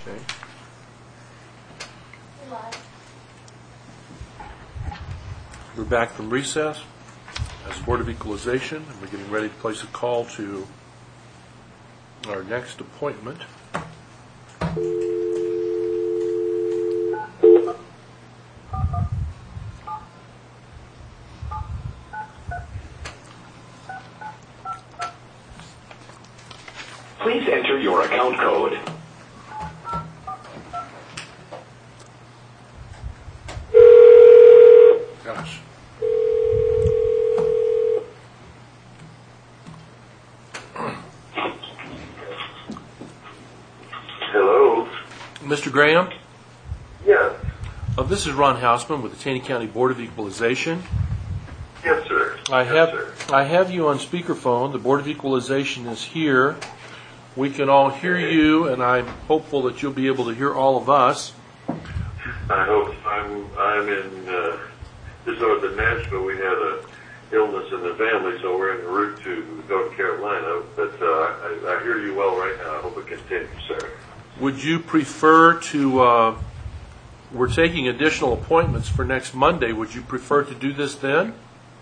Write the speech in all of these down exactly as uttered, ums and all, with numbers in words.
Okay. We're back from recess as Board of Equalization, and we're getting ready to place a call to our next appointment. Please enter your account code. Gosh. Hello? Mister Graham? Yes. Uh, this is Ron Hausman with the Taney County Board of Equalization. Yes, sir. I yes, have sir. I have you on speakerphone. The Board of Equalization is here. We can all hear you, and I'm hopeful that you'll be able to hear all of us. I hope I'm I'm in uh, just over in Nashville. We had a illness in the family, so we're en route to North Carolina. But uh, I, I hear you well right now. I hope it continues, sir. Would you prefer to, uh, we're taking additional appointments for next Monday. Would you prefer to do this then?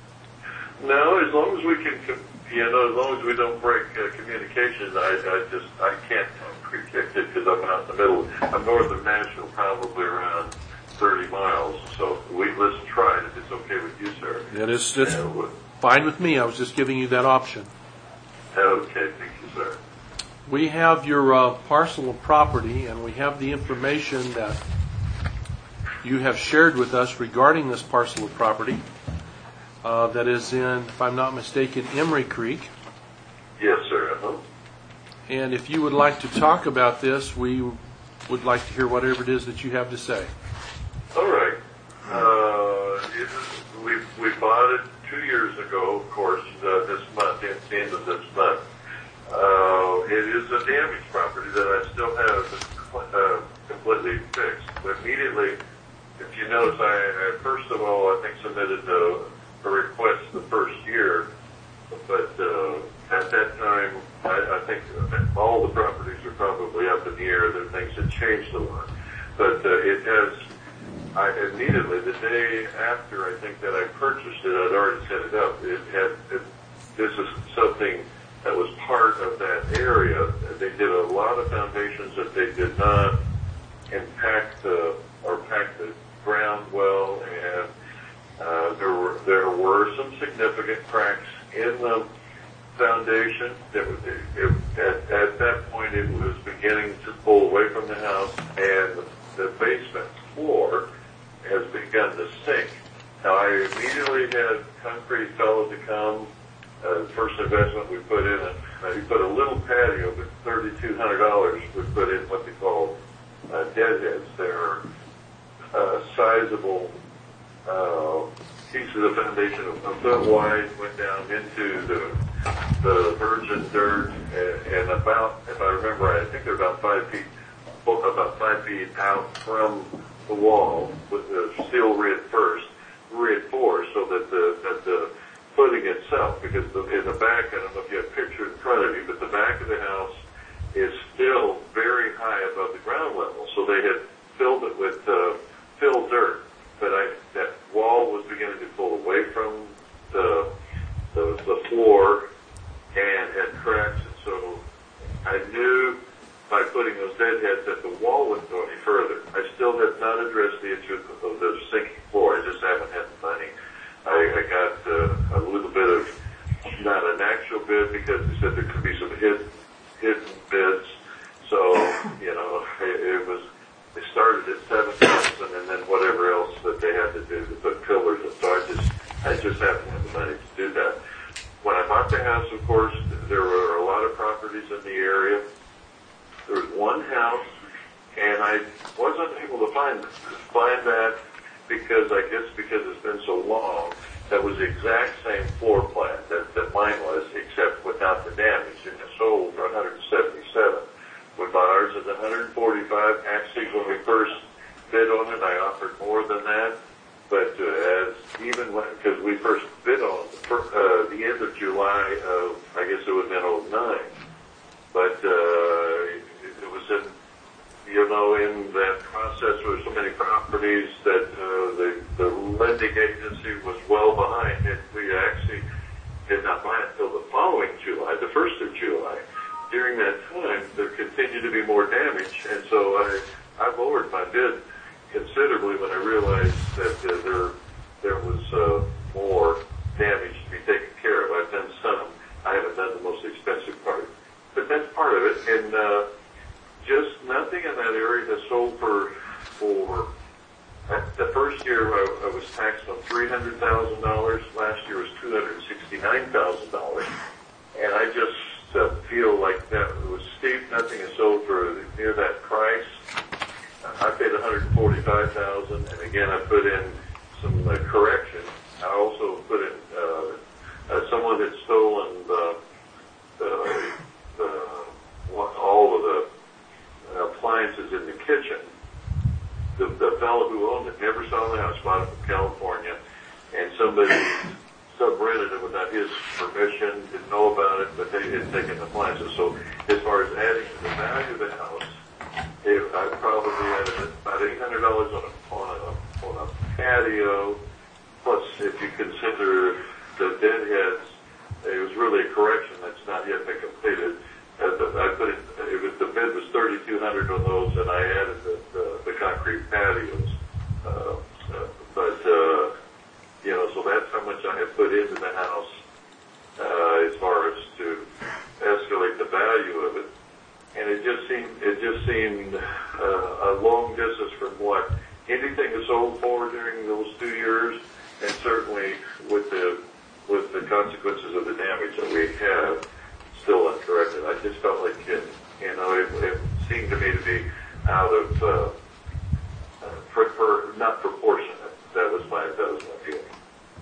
No, as long as we can, you know, as long as we don't break uh, communications, I, I just, I can't predict it because I'm out in the middle. I'm north of Nashville, probably around thirty miles. So we, let's try it if it's okay with you, sir. That is, it's Yeah, fine with me. I was just giving you that option. okay, thank you, sir. We have your uh, parcel of property, and we have the information that you have shared with us regarding this parcel of property. Uh, that is in, if I'm not mistaken, Emery Creek. Yes, sir. Uh-huh. And if you would like to talk about this, we would like to hear whatever it is that you have to say. All right. Uh, it, we we bought it two years ago, of course, uh, this month, at the end of this month. Uh, it is a damaged property that I still have uh, completely fixed. But immediately, if you notice, I, I first of all, I think submitted a, a request the first year, but uh, at that time, I, I think all the properties are probably up in the air. That things have changed a lot. But uh, it has, I immediately, the day after I think that I purchased it, I'd already set it up. It had, it, this is something that was part of that area. They did a lot of foundations that they did not impact the, or pack the ground well, and uh, there were there were some significant cracks in the foundation. That was, it, it, at, at that point, it was beginning to pull away from the house, and the, the basement floor has begun to sink. Now, I immediately had concrete fellow to come. Uh, the first investment we put in, uh, we put a little patio, but thirty-two hundred dollars. We put in what they call uh, deadheads. They're uh, sizable uh, pieces of foundation, a foot wide, went down into the the virgin dirt, and, and about, if I remember right, I think they're about five feet, about five feet out from the wall with the steel reinforced, reinforced, so that the that the footing itself, because the, in the back, I don't know if you have a picture in front of you, but the back of the house is still very high above the ground level. So they had filled it with uh, filled dirt, but I, that wall was beginning to pull away from the, the the floor and had cracks. And so I knew by putting those deadheads that the wall wouldn't go any further. I still have not addressed the issue of the sinking floor. I just haven't had the money. I, I got uh, a little bit of, not an actual bid, because they said there could be some hidden, hidden bids. So, you know, it, it was, they started at seven thousand and then whatever else that they had to do to put pillars. And so I just, I just haven't had the money to do that. When I bought the house, of course, there were a lot of properties in the area. There was one house, and I wasn't able to find, find that because I guess because it's been so long, that was the exact same floor plan that, that mine was, except without the damage. And it sold for one hundred seventy-seven. We bought ours at one hundred forty-five. Actually, when we first bid on it, I offered more than that. But uh, as even when, because we first bid on it, for, uh, the end of July of, I guess it would have been oh nine. But uh, it, it was in, you even though in that process there were so many properties that uh, the, the lending agency was well behind it, we actually did not buy it until the following July, the first of July. During that time, there continued to be more damage, and so I, I lowered my bid considerably when I realized that uh, there there was uh, more damage to be taken care of. I've done some. I haven't done the most expensive part, but that's part of it. And uh, just nothing in that area that sold for for uh, the first year I, I was taxed on three hundred thousand dollars. Last year was two hundred sixty-nine thousand dollars, and I just uh, feel like that it was steep. Nothing is sold for near that price. I paid one hundred forty-five thousand dollars, and again I put in some uh, correction. I also put in uh, uh, someone had stolen the, the, the all of the appliances in the kitchen. The, the fellow who owned it never saw the house, bought it from California, and somebody sub-rented it without his permission, didn't know about it, but they had taken the appliances. So as far as adding to the value of the house, If I probably added about eight hundred dollars on a, on a, on a patio, plus if you consider the deadheads, it was really a correction that's not yet been completed. Uh, the, I put it, it was, the bid was thirty-two hundred dollars on those, and I added the, the, the concrete patios. Uh, uh, but, uh, you know, so that's how much I have put into the house uh, as far as to escalate the value of it. And it just seemed, it just seemed uh, a long distance from what anything is sold for during those two years, and certainly with the with the consequences of the damage that we have still uncorrected. I just felt like it, you know, it, it seemed to me to be out of uh, uh, for, for not proportionate. That was my that was my feeling.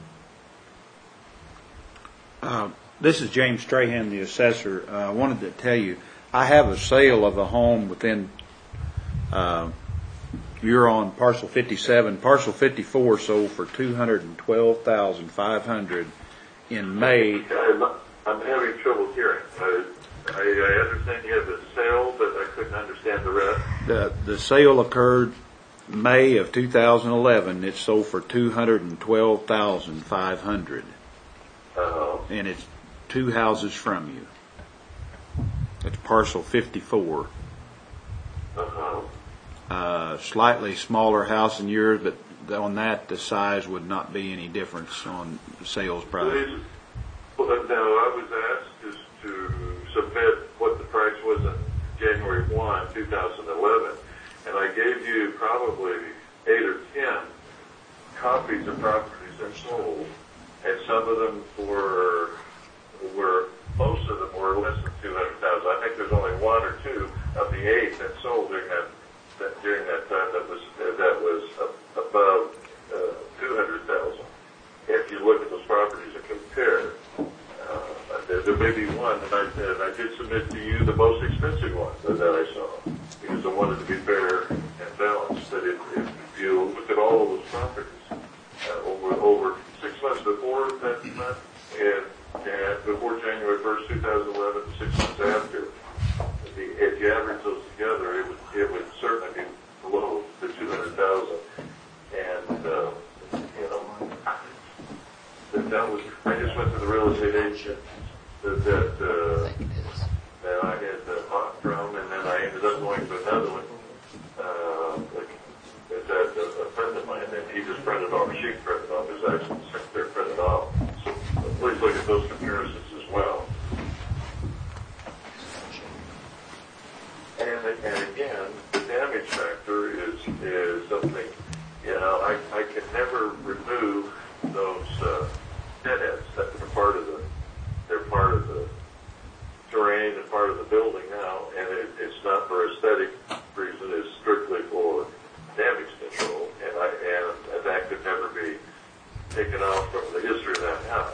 Uh, this is James Strahan, the assessor. Uh, I wanted to tell you, I have a sale of a home within, uh, you're on parcel fifty-seven. Parcel fifty-four sold for two hundred twelve thousand five hundred dollars in May. I'm, I'm having trouble hearing. I, I, I understand you have a sale, but I couldn't understand the rest. The, the sale occurred May of two thousand eleven. It sold for two hundred twelve thousand five hundred dollars. Uh-huh. And it's two houses from you. It's parcel fifty-four. Uh-huh. Uh, slightly smaller house than yours, but on that the size would not be any difference on the sales price. Please, well, now I was asked just to submit what the price was on January first, two thousand eleven, and I gave you probably eight or ten copies of properties that sold, and some of them were were most of them were less than two hundred thousand. I think there's only one or two of the eight that sold during that, that during that time that was that was above uh, two hundred thousand. If you look at those properties and compare, uh, there, there may be one, and I, and I did submit to you the most expensive one that, that I saw, because I wanted to be fair and balanced. That if, if you look at all of those properties uh, over over six months before that month and and before January first, two thousand eleven, six months after, the, if you average those together, it would it would certainly be below the two hundred thousand. And uh, you know, that, that was. I just went to the real estate agent that that, uh, that I had uh, bought from, and then I ended up going to another one. Uh, like, that uh, a friend of mine, and he just printed off. She printed off his actual secretary printed off. So please look at those comparisons as well. And, and again, the damage factor is is something, you know, I, I can never remove those uh, deadheads that are part of the, they're part of the terrain and part of the building now, and it, it's not for aesthetic reason, it's strictly for damage control, and I and that could never be taken off from the history of that house.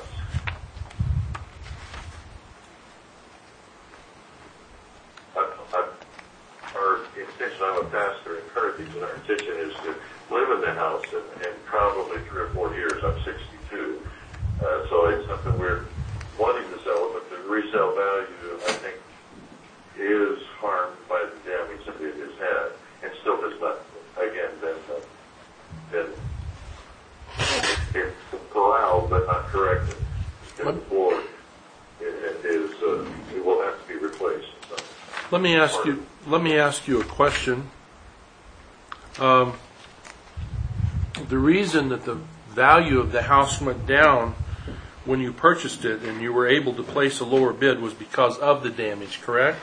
I, I, our intention, I'm a pastor in Carthage, and our intention is to live in the house in, in probably three or four years. I'm sixty-two, uh, so it's something we're wanting to sell, but the resale value, I think, is harmed by the damage that it has had. And Let me ask you, let me ask you a question. Um, the reason that the value of the house went down when you purchased it and you were able to place a lower bid was because of the damage, correct?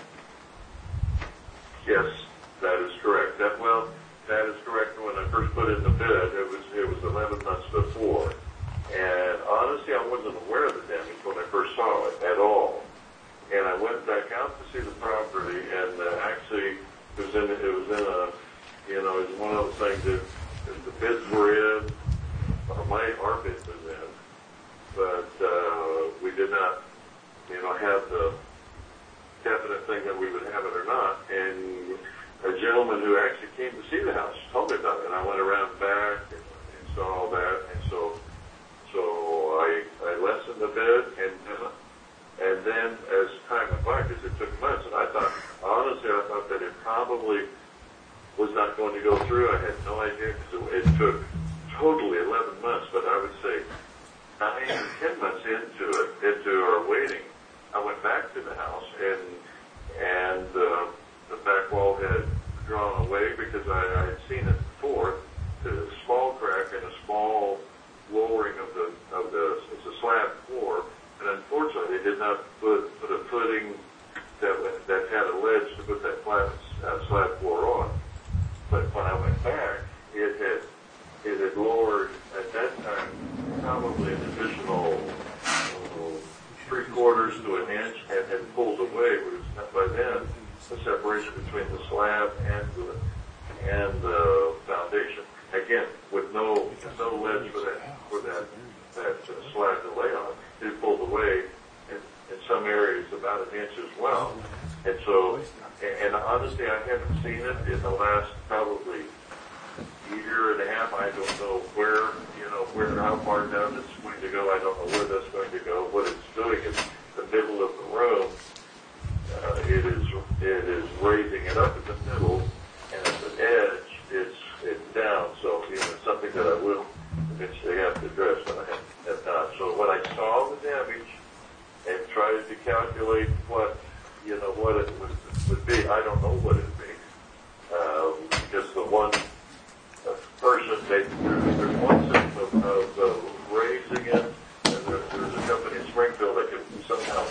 Yes, that is correct. That well, that is correct. When I first put in the bid, it was it was eleven months before, and honestly, I wasn't aware of the damage when I first saw it at all. And I went back out to see the property, and uh, actually, it was in it was in a you know it was one of those things that, that the bids were in, or my our bid was in, but uh, we did not you know have the definite thing that we would have it or not. And a gentleman who actually came to see the house told me about it, and I went around back and, and saw all that, and so so I I lessened the bid, and uh, and then as time went by, because it took months, and I thought honestly I thought that it probably was not going to go through. I had no idea because it, it took totally eleven months, but I would say nine or ten months into it, into our waiting, I went back to the house, and and uh, the back wall had drawn away because I, I had seen it before. There's a small crack and a small lowering of the of the it's a slab floor, and unfortunately they did not put put a footing that that had a ledge to put that flat uh, slab floor on. But when I went back, it had it had lowered at that time probably an additional uh, three quarters to an inch, and had pulled away. But by then, the separation between the slab and the and the foundation, again, with no no ledge for that for that that uh, slab to lay on, it pulled away in, in some areas about an inch as well. And so, and, and honestly, I haven't seen it in the last probably year and a half. I don't know where, you know, where, how far down it's going to go. I don't know where that's going to go. What it's doing is the middle of the room. Uh, it is, it is raising it up at the middle, and at the edge, it's, it's down. So, you know, it's something that I will eventually have to address, but I have, have not. So when I saw the damage and tried to calculate what, you know, what it would, would be, I don't know what it would be. Um, just the one uh, person, they, there's, there's one system of uh, raising it, and there, there's a company in Springfield that can somehow,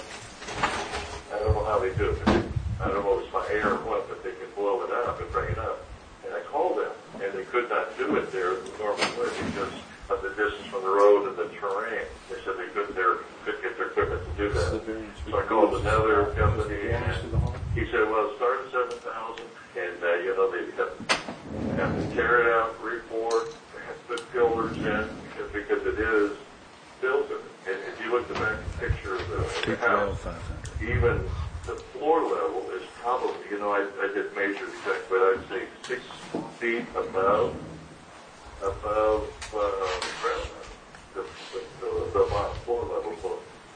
I don't know how they do it. I don't know if it's my air or what, but they can blow it up and bring it up. And I called them, and they could not do it there the normal way because of the distance from the road and the terrain. They said they couldn't, their, couldn't get their equipment to do that. So I called another company, and he said, well, start at seven thousand, and, uh, you know, they have, have to tear it out, reboard, they have to put pillars in, because, because it is built. And if you look at the back picture of the, the house, even the floor level is probably, you know, I, I didn't measure exactly, but I'd say six feet above, above uh, the ground, the, the, the, the bottom floor level. So,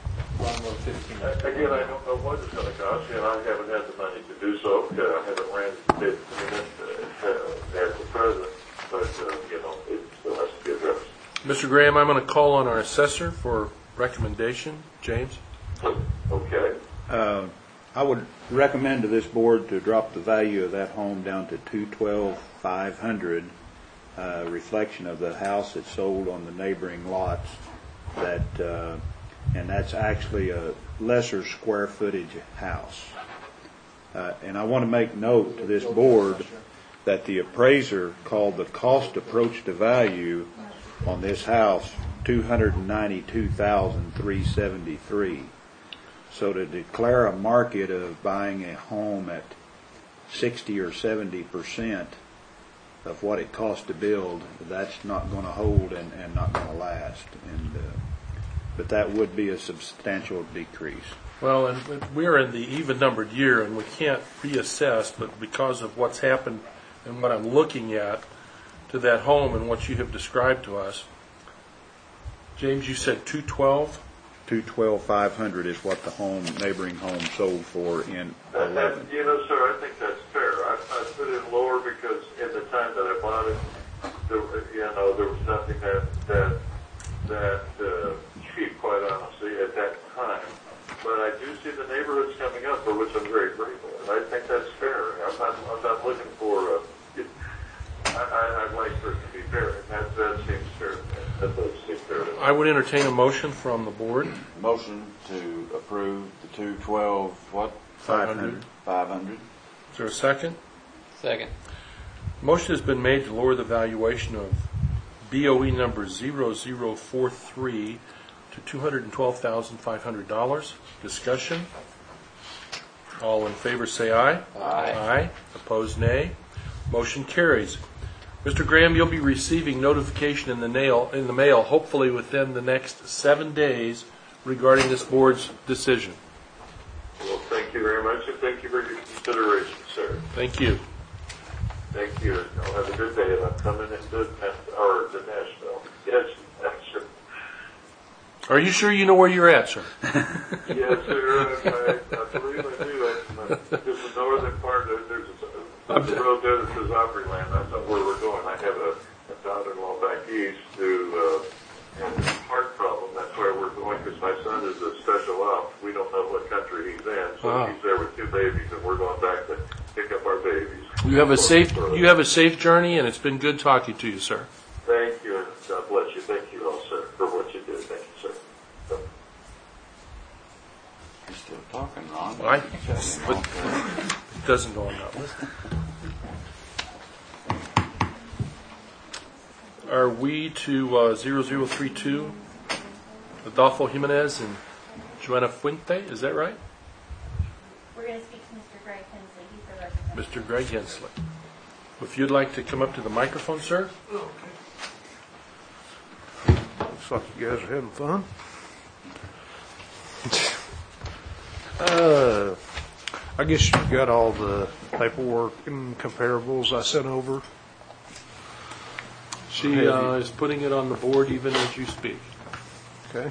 again, I don't know what it's going to cost, and I haven't had the money to do so. Uh, I haven't ran the bid uh, uh, at the present, but, uh, you know, it still has to be addressed. Mister Graham, I'm going to call on our assessor for recommendation. James? Okay. Uh, I would recommend to this board to drop the value of that home down to two twelve five hundred. Uh, reflection of the house that sold on the neighboring lots. That uh, and that's actually a lesser square footage house. Uh, and I want to make note to this board that the appraiser called the cost approach to value on this house two hundred ninety-two thousand three hundred seventy-three dollars. So to declare a market of buying a home at sixty or seventy percent of what it costs to build, that's not going to hold and, and not going to last. And uh, but that would be a substantial decrease. Well, and we're in the even-numbered year, and we can't reassess, but because of what's happened and what I'm looking at to that home and what you have described to us, James, you said two twelve? two twelve five hundred is what the home, neighboring home sold for in That, eleven. that, you know, sir, I think that's fair. I, I put it lower because in the time that I bought it, there, you know, there was nothing that that that uh, cheap, quite honestly, at that time. But I do see the neighborhoods coming up, for which I'm very grateful, and I think that's I, I'd like for it to be fair, and that, that seems fair. That does seem fair to me. I would entertain a motion from the board. Motion to approve the two twelve, what? five hundred. Five hundred. Is there a second? Second. Motion has been made to lower the valuation of B O E number zero zero four three to two hundred twelve thousand five hundred dollars. Discussion? All in favor say aye. Aye. Aye. Opposed, nay. Motion carries. Mister Graham, you'll be receiving notification in the mail, in the mail, hopefully within the next seven days regarding this board's decision. Well, thank you very much, and thank you for your consideration, sir. Thank you. Thank you. I'll have a good day, and I'm coming into or to Nashville. Yes, yes, sir. Are you sure you know where you're at, sir? Yes, sir. I, I believe I do. That's just the northern part. Of, there's a, there's a road there that says Opryland. That's not where we're going. I have a, a daughter-in-law back east who uh, has a heart problem. That's where we're going because my son is a special op. We don't know what country he's in, so Wow. he's there with two babies, and we're going back to pick up our babies. You have a safe you have a safe journey, and it's been good talking to you, sir. Thank you, and God bless you. Thank you all, sir, for what you do. Thank you, sir. So, You're still talking, Ron. I- Shut him but- off. It doesn't go on that list. Are we to uh, zero zero three two, Adolfo Jimenez and Joanna Fuente? Is that right? We're going to speak to Mister Greg Hensley. He's the representative. Mister Greg Hensley. If you'd like to come up to the microphone, sir. Looks like you guys are having fun. Uh, I guess you've got all the paperwork and comparables I sent over. She uh, is putting it on the board even as you speak. Okay.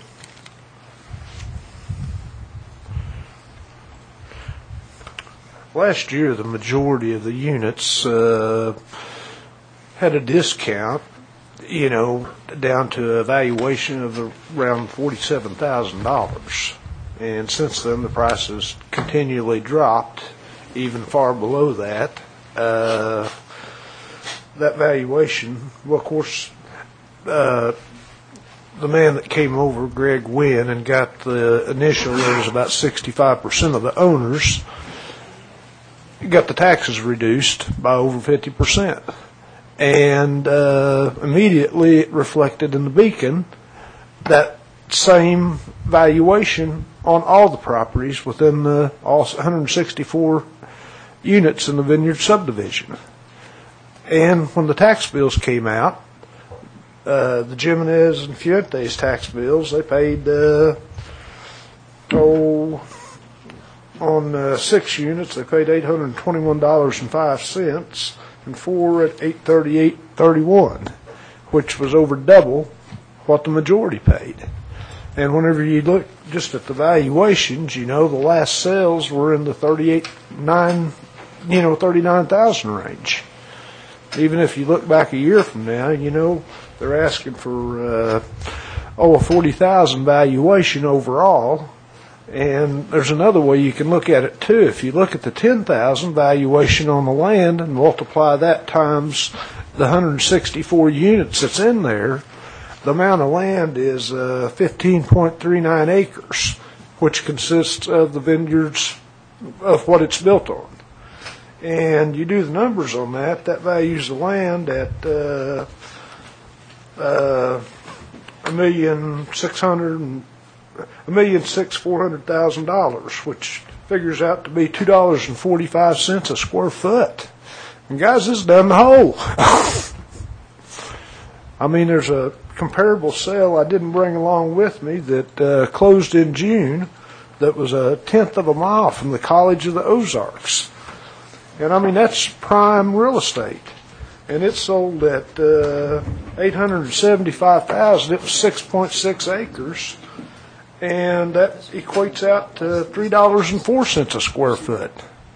Last year, the majority of the units uh, had a discount, you know, down to a valuation of around forty-seven thousand dollars. And since then, the prices continually dropped, even far below that. Uh, that valuation, well, of course, uh, the man that came over, Greg Wynn, and got the initial, there was about sixty-five percent of the owners, got the taxes reduced by over fifty percent. And uh, immediately it reflected in the Beacon that same valuation on all the properties within the all one hundred sixty-four units in the Vineyard subdivision. And when the tax bills came out, uh, the Jimenez and Fuentes tax bills, they paid, uh, oh, on uh, six units, they paid eight hundred twenty-one dollars and five cents, and four at eight thirty-eight thirty-one, which was over double what the majority paid. And whenever you look just at the valuations, you know, the last sales were in the thirty-eight nine, you know, thirty-nine thousand range. Even if you look back a year from now, you know, they're asking for uh, oh a forty thousand valuation overall. And there's another way you can look at it too. If you look at the ten thousand valuation on the land and multiply that times the one hundred sixty-four units that's in there, the amount of land is uh, fifteen point three nine acres, which consists of the vineyards of what it's built on. And you do the numbers on that, that values the land at uh, uh, a million six hundred and a million six four hundred thousand dollars, which figures out to be two dollars and forty five cents a square foot. And guys, this is down the hole. I mean, there's a comparable sale I didn't bring along with me that uh, closed in June that was a tenth of a mile from the College of the Ozarks. And I mean, that's prime real estate. And it sold at uh, eight hundred seventy-five thousand dollars. It was six point six acres. And that equates out to three dollars and four cents a square foot.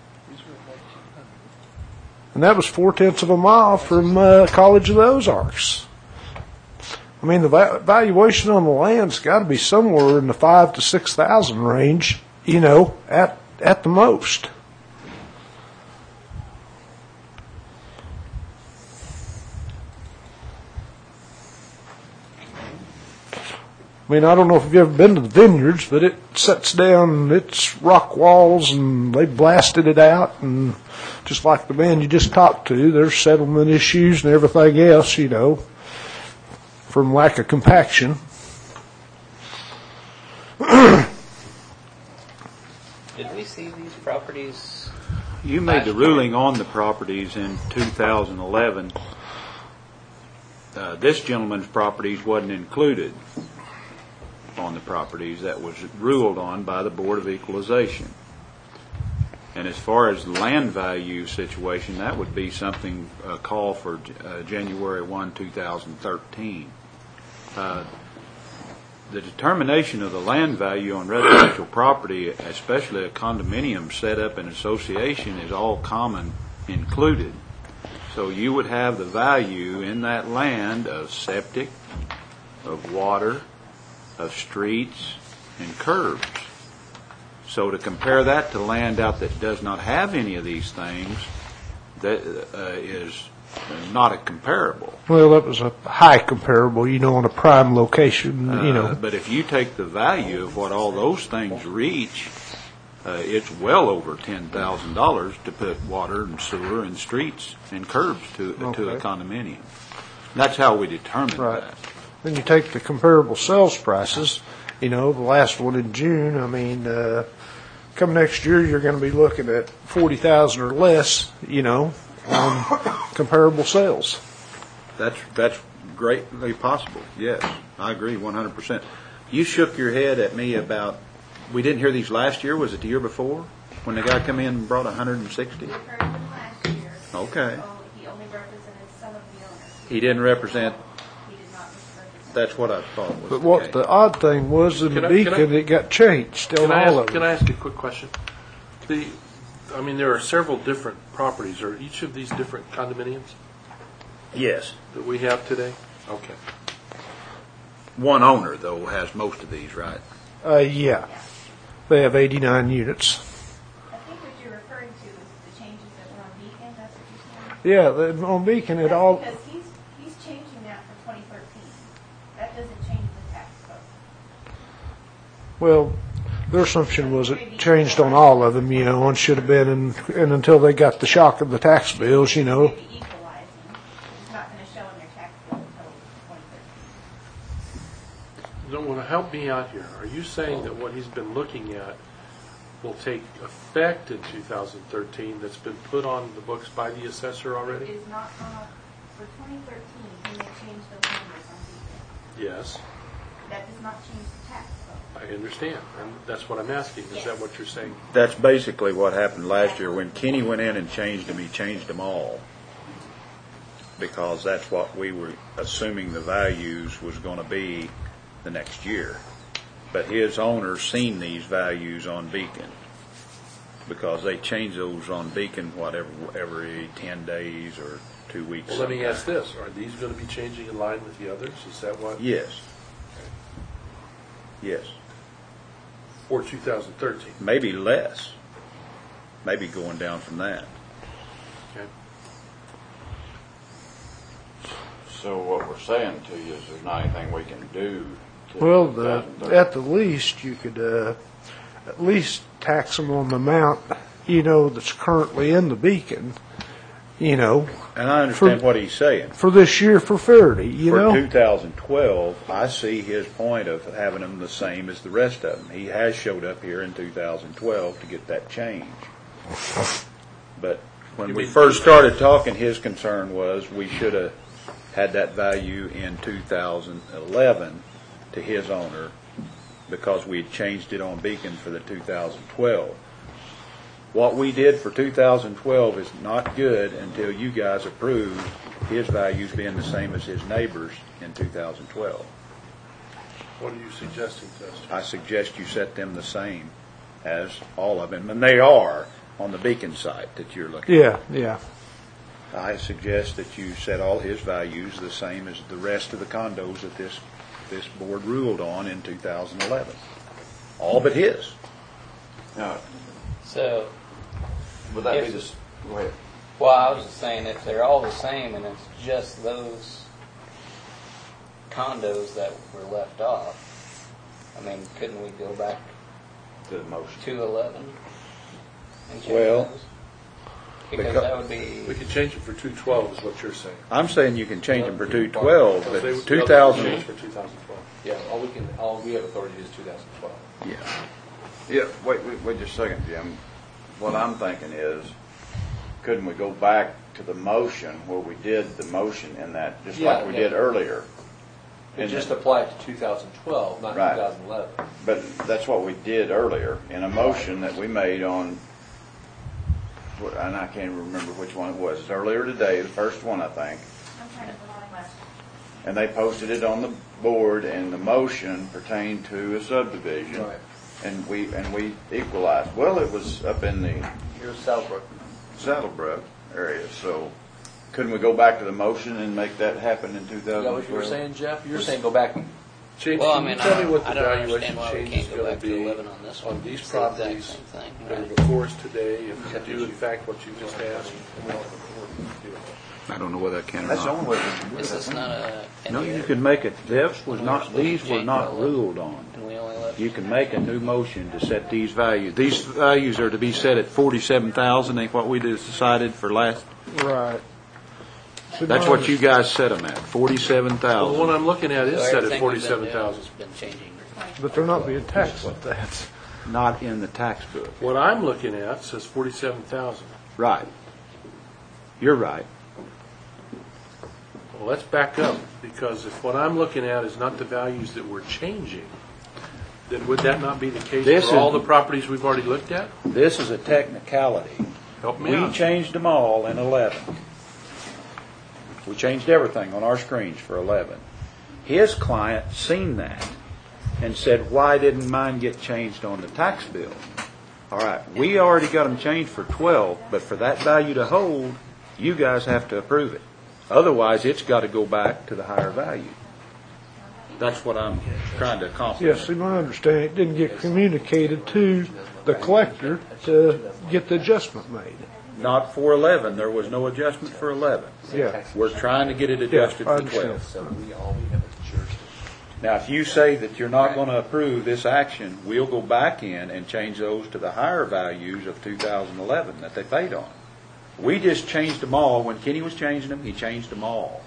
And that was four-tenths of a mile from uh, College of the Ozarks. I mean, the va- valuation on the land's got to be somewhere in the five to six thousand range, you know, at at the most. I mean, I don't know if you've ever been to the vineyards, but it sets down, it's rock walls, and they blasted it out, and just like the man you just talked to, there's settlement issues and everything else, you know, from lack of compaction. Did we see these properties? You made the ruling on the properties in two thousand eleven. Uh, this gentleman's properties wasn't included on the properties that was ruled on by the Board of Equalization. And as far as the land value situation, that would be something, a call for uh, January first, two thousand thirteen. Uh, the determination of the land value on residential property, especially a condominium set up in association, is all common included. So you would have the value in that land of septic, of water, of streets, and curbs. So to compare that to land out that does not have any of these things, that uh, is not a comparable. Well, that was a high comparable, you know, on a prime location, you know. Uh, but if you take the value of what all those things reach, uh, it's well over ten thousand dollars to put water and sewer and streets and curbs to to a Okay. condominium. That's how we determine Right. that. Then you take the comparable sales prices, you know, the last one in June, I mean, uh, come next year, you're going to be looking at forty thousand or less, you know, on comparable sales. That's that's greatly possible. Yes, I agree one hundred percent. You shook your head at me about, we didn't hear these last year. Was it the year before when the guy come in and brought one hundred sixty? We heard them last year. Okay. Oh, he only represented some of the owners. He didn't represent. He did not represent. That's what I thought was. But what case. the odd thing was in Can the I- can I- Beacon, it got changed on Can I all ask, of can I them. ask a quick question? The, I mean, there are several different properties. Are each of these different condominiums Yes. that we have today? Okay. One owner though has most of these, right? Uh, yeah, they have eighty-nine units. I think what you're referring to is the changes that were on Beacon, that's what you're saying? Yeah, the- on Beacon, it That's all, because he's, he's changing that for twenty thirteen. That doesn't change the tax code. well, their assumption was it changed on all of them, you know, and should have been, and, and until they got the shock of the tax bills, you know. Maybe equalizing, it's not going to show in their tax bill until twenty thirteen. You don't want to help me out here. Are you saying that what he's been looking at will take effect in two thousand thirteen that's been put on the books by the assessor already? It is not on, a- for twenty thirteen, he may change those numbers on Beacon. Yes, That does not change the tax code. I understand. And that's what I'm asking. Is that what you're saying? That's basically what happened last year when Kenny went in and changed them. He changed them all because that's what we were assuming the values was going to be the next year. But his owner's seen these values on Beacon because they change those on Beacon whatever every ten days or two weeks. Well, let me sometimes. ask this. Are these going to be changing in line with the others? Is that what? Yes. Yes. For two thousand thirteen? Maybe less. Maybe going down from that. Okay. So what we're saying to you is there's not anything we can do to Well, the, two thousand thirteen. at the least, you could, uh, at least tax them on the amount, you know, that's currently in the Beacon, you know, And I understand For- what he's saying. for this year for Faraday, you For know? two thousand twelve, I see his point of having them the same as the rest of them. He has showed up here in two thousand twelve to get that change. But when You we mean- first started talking, his concern was we should have had that value in two thousand eleven to his owner because we had changed it on Beacon for the two thousand twelve. What we did for two thousand twelve is not good until you guys approved his values being the same as his neighbors in two thousand twelve. What are you suggesting to us? I suggest you set them the same as all of them, and they are on the Beacon site that you're looking at. Yeah, yeah. I suggest that you set all his values the same as the rest of the condos that this, this board ruled on in two thousand eleven. All but his. Now, So, would that be Yes. this, go ahead. well, I was just saying, if they're all the same and it's just those condos that were left off, I mean, couldn't we go back To the motion. to eleven? and change Well, those? Because because- that would be, We could change it for two twelve is what you're saying. I'm saying you can change them for two twelve, They- but they two would thousand, Change for two thousand twelve. Yeah, all we can, all we have authority is two thousand twelve. yeah. Yeah, wait, wait, wait just a second, Jim. What I'm thinking is, couldn't we go back to the motion where we did the motion in that, just Yeah, like we yeah. did earlier? It And just then- applied to two thousand twelve, not Right. two thousand eleven. But that's what we did earlier in a motion that we made on, and I can't remember which one it was. It's earlier today, the first one, I think. I'm trying to find last. And they posted it on the board, and the motion pertained to a subdivision. Right. And we, and we equalized. Well, it was up in the Here's Southbrook. Saddlebrook area, so couldn't we go back to the motion and make that happen in two Is thousand that twelve? what you were saying, Jeff? You were saying go back. James, well, I can you mean, tell me I, what the I don't valuation understand why we change can't is go going back to to be eleven on this one. on these It's the exact properties same thing, that are right? before us today, if you do in fact what you just asked? I don't know whether I can or That's the not. only way we can do it. Is this I think. not a? No, you can make it, this was not, these were not ruled on. And we only let. You can make a new motion to set these values. These values are to be set at forty-seven thousand, ain't what we just decided for last? Right. That's what you guys set them at, forty-seven Well, the one thousand. I'm looking at is So set at everything we've been doing forty-seven thousand. has been changing. But they're not being taxed like that. Not in the tax book. What I'm looking at says forty-seven thousand. Right. You're right. Well, let's back up, because if what I'm looking at is not the values that we're changing, then would that not be the case This for all is- the properties we've already looked at? This is a technicality. Help me We out. changed them all in eleven. We changed everything on our screens for eleven. His client seen that and said, why didn't mine get changed on the tax bill? All right, we already got them changed for twelve, but for that value to hold, you guys have to approve it. Otherwise, it's got to go back to the higher value. That's what I'm trying to accomplish. Yes, see, my understanding, it didn't get communicated to the collector to get the adjustment made. Not for eleven, there was no adjustment for eleven. Yeah. We're trying to get it Yeah, adjusted I for understand. twelve. So we, all we have is jurisdiction. Now, if you say that you're not going to approve this action, we'll go back in and change those to the higher values of two thousand eleven that they paid on. We just changed them all. When Kenny was changing them, he changed them all.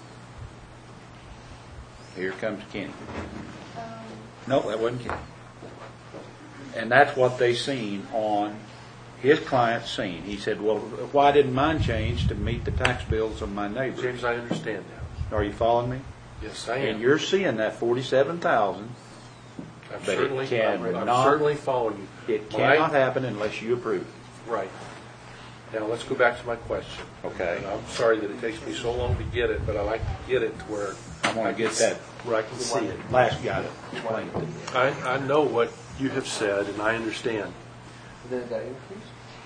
Here comes Kenny. No, that wasn't Kenny. And that's what they seen on, his client seen. He said, well, why didn't mine change to meet the tax bills of my neighbors? James, I understand that. Are you following me? Yes, I And am. you're seeing that forty-seven thousand. I'm but it certainly, I'm I'm cannot- certainly following you. It My- cannot happen unless you approve it. Right. Now, let's go back to my question. Okay. And I'm sorry that it takes me so long to get it, but I like to get it to where, I want to get that where I can see it. last guy to explain it to me. I, I know what you have said, and I understand. Then it got increased?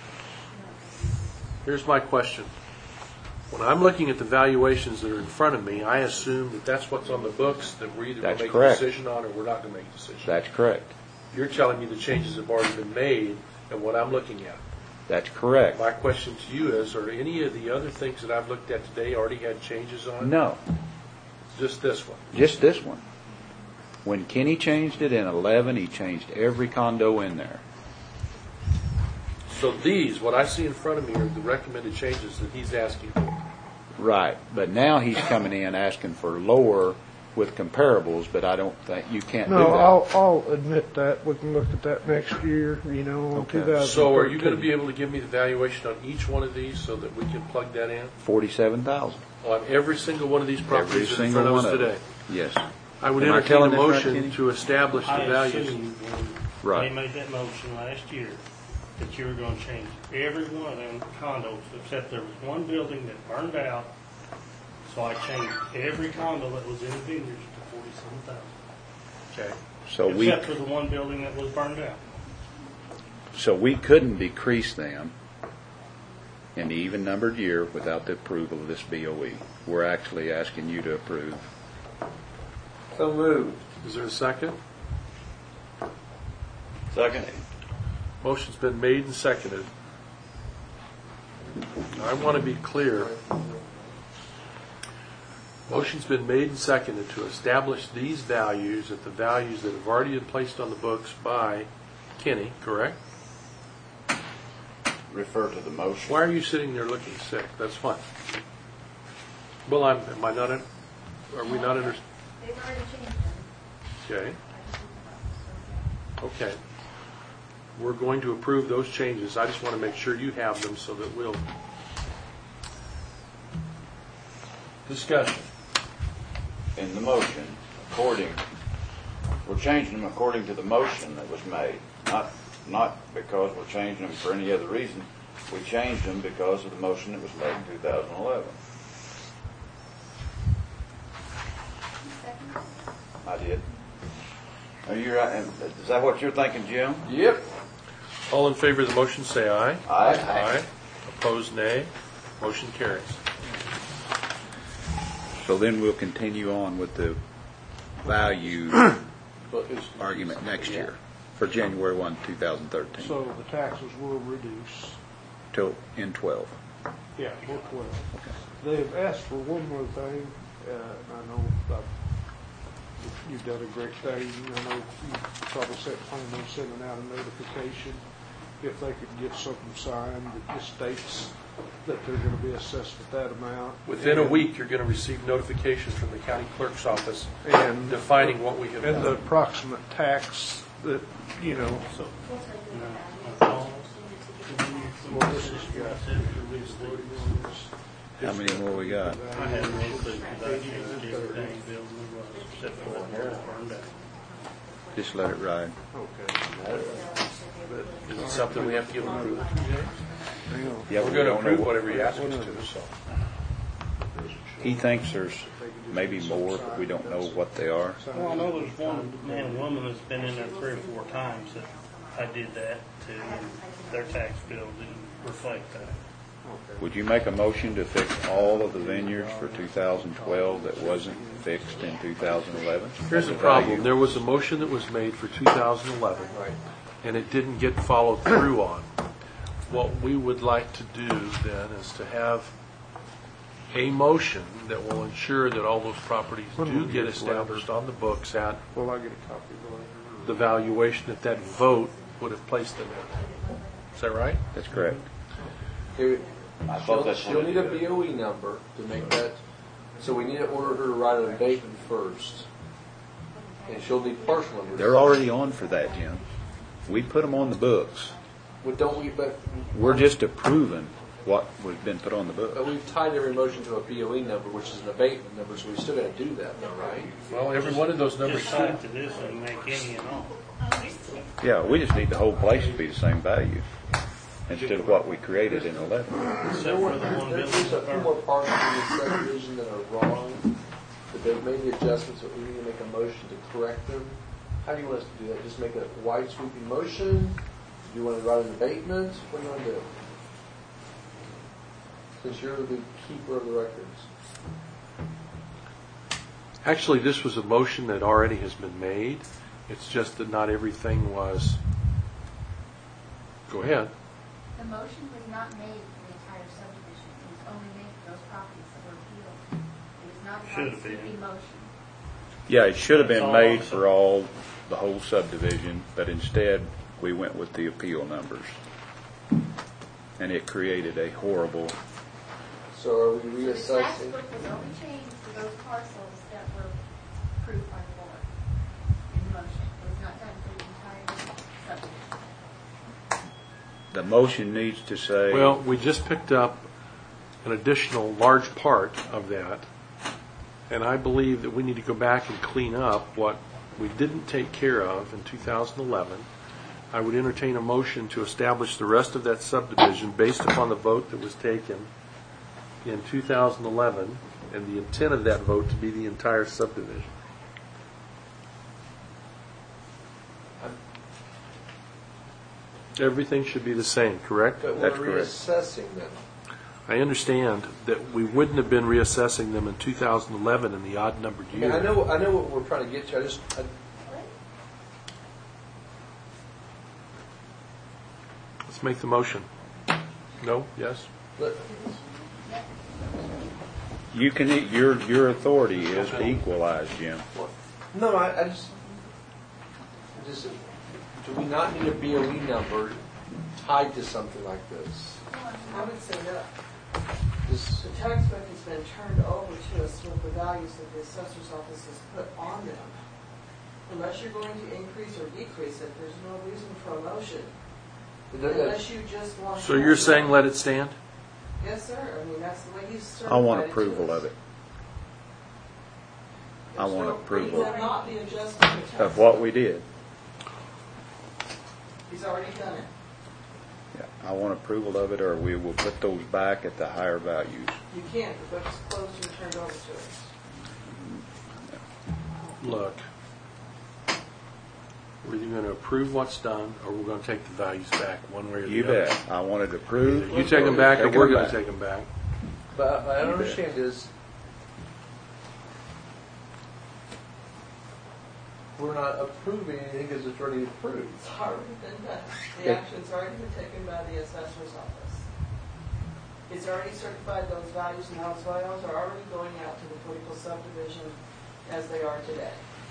Here's my question. When I'm looking at the valuations that are in front of me, I assume that that's what's on the books, that we're either going That's to make correct. a decision on or we're not going to make a decision. That's correct. You're telling me the changes have already been made and what I'm looking at. That's correct. My question to you is, are any of the other things that I've looked at today already had changes on? No, Just this one? just this one. When Kenny changed it in eleven, he changed every condo in there. So these, what I see in front of me are the recommended changes that he's asking for. Right, but now he's coming in asking for lower with comparables, but I don't think, you can't do No, that. I'll, I'll admit that. We can look at that next year, you know, on Okay. two thousand thirteen. So are you going to be able to give me the valuation on each one of these so that we can plug that in? Forty-seven thousand. On every single one of these Every properties that are in single front of one us of today? them. Yes. I would Am I entertain a telling this right, motion Kenny? to establish the I values. assumed when Right. they made that motion last year that you were gonna change every one of them condos, except there was one building that burned out. So I changed every condo that was in the vineyards to forty-seven thousand. Okay. So we, Except for the one building that was burned out. so we couldn't decrease them in the even numbered year without the approval of this B O E. We're actually asking you to approve. So moved. Is there a second? Second. Motion's been made and seconded. I want to be clear. Motion's been made and seconded to establish these values at the values that have already been placed on the books by Kenny, correct? Refer to the motion. Why are you sitting there looking sick? That's fine. Well, I'm, am I not in, are we not under, They've already changed them. okay, I just looked them up, so, okay. We're going to approve those changes. I just want to make sure you have them so that we'll. Discussion. In the motion, according, we're changing them according to the motion that was made, not, not because we're changing them for any other reason. We changed them because of the motion that was made in two thousand eleven. Second? I did. Are you right? And is that what you're thinking, Jim? Yep. All in favor of the motion, say aye. Aye. Aye. Opposed, nay. Motion carries. So then we'll continue on with the value But it's, argument next year for January first, two thousand thirteen, So the taxes will reduce. till in twelve. Yeah, book twelve. They've asked for one more thing, uh, and I know uh, you've done a great thing. I know you probably said plan on sending out a notification if they could get something signed that just states that they're gonna be assessed at that amount. Within a week, you're going to receive notification from the county clerk's office And, defining what we have and the done. approximate tax that, you know, So, We'll take it no, back. that's all. well, this has got. How many more we got? I had no clue because I changed everything building was except for that one that burned out. Just let it ride. Okay. Is it something we have to give approval to, James? Hang on. Yeah, We're we going to don't know approve what- whatever he asks us to, so. He thinks there's maybe more, but we don't know what they are. Well, I know there's one man and woman that's been in there three or four times that I did that to, and their tax bill didn't reflect that. Would you make a motion to fix all of the vineyards for two thousand twelve that wasn't fixed in two thousand eleven? Here's the problem. There was a motion that was made for two thousand eleven, and it didn't get followed through on. What we would like to do then is to have a motion that will ensure that all those properties do get established on the books at Well, I'll get a copy of the letter. the valuation that that vote would have placed them at. Is that right? That's correct. Here, I thought she'll, that's she'll what need it a did. B O E number to make that, so we need to order her to write an abatement first. And she'll need partial numbers. They're already on for that, Jim. We put them on the books. Well, don't we, but, We're just approving what was been put on the but book. we've tied every motion to a B O E number, which is an abatement number, so we still gotta do that though, right? Well, every one of those numbers. Just sign to this and make any and all. Yeah, we just need the whole place to be the same value instead of what we created in eleven. Except There for were, the one there's building a that few burned. more parts of the subdivision that are wrong, but they've made the adjustments, but we need to make a motion to correct them. How do you want us to do that? Just make a wide sweeping motion? Do you want to write an abatement? What do you want to do? Since you're the keeper of the records. Actually, this was a motion that already has been made. It's just that not everything was. Go ahead. The motion was not made for the entire subdivision. It was only made for those properties that were appealed. It was not a Should have been. sweeping motion. Yeah, it should have been That's all made I'm for all, the whole subdivision, but instead we went with the appeal numbers. And it created a horrible, So are we So the tax reassessing? book was only changed for those parcels that were approved by the board in the motion. It was not done for the entire subdivision. the motion needs to say. Well, we just picked up an additional large part of that, and I believe that we need to go back and clean up what we didn't take care of in two thousand eleven. I would entertain a motion to establish the rest of that subdivision based upon the vote that was taken in two thousand eleven, and the intent of that vote to be the entire subdivision. Everything should be the same, correct? But we're That's correct. reassessing them. I understand that we wouldn't have been reassessing them in two thousand eleven in the odd numbered I mean, I year. know, I know what we're trying to get to, I just, I, Let's make the motion. No? Yes? let, You can, e- your, your authority is to equalize, Jim. No, I, I just, just, do we not need a B O E number tied to something like this? I would say that Just, the tax book has been turned over to us with the values that the assessor's office has put on them. Unless you're going to increase or decrease it, there's no reason for a motion. Unless you just want. So you're saying let it stand? Yes, sir. I mean, that's the way he's certified. I want to approval us. of it. I There's want no approval reason not be adjusting the tax of what book. we did. He's already done it. Yeah, I want approval of it, or we will put those back at the higher values. You can't. The book's closed and turned over to us. Look, we're either going to approve what's done, or we're going to take the values back, one way or the You other. bet. I want it approved. You take them back, or Take we're 'em going back. to take them back. but I don't You bet. understand is, we're not approving anything because it's already approved. It's already been done. The Yeah. action's already been taken by the assessor's office. It's already certified those values, and those values are already going out to the political subdivision as they are today.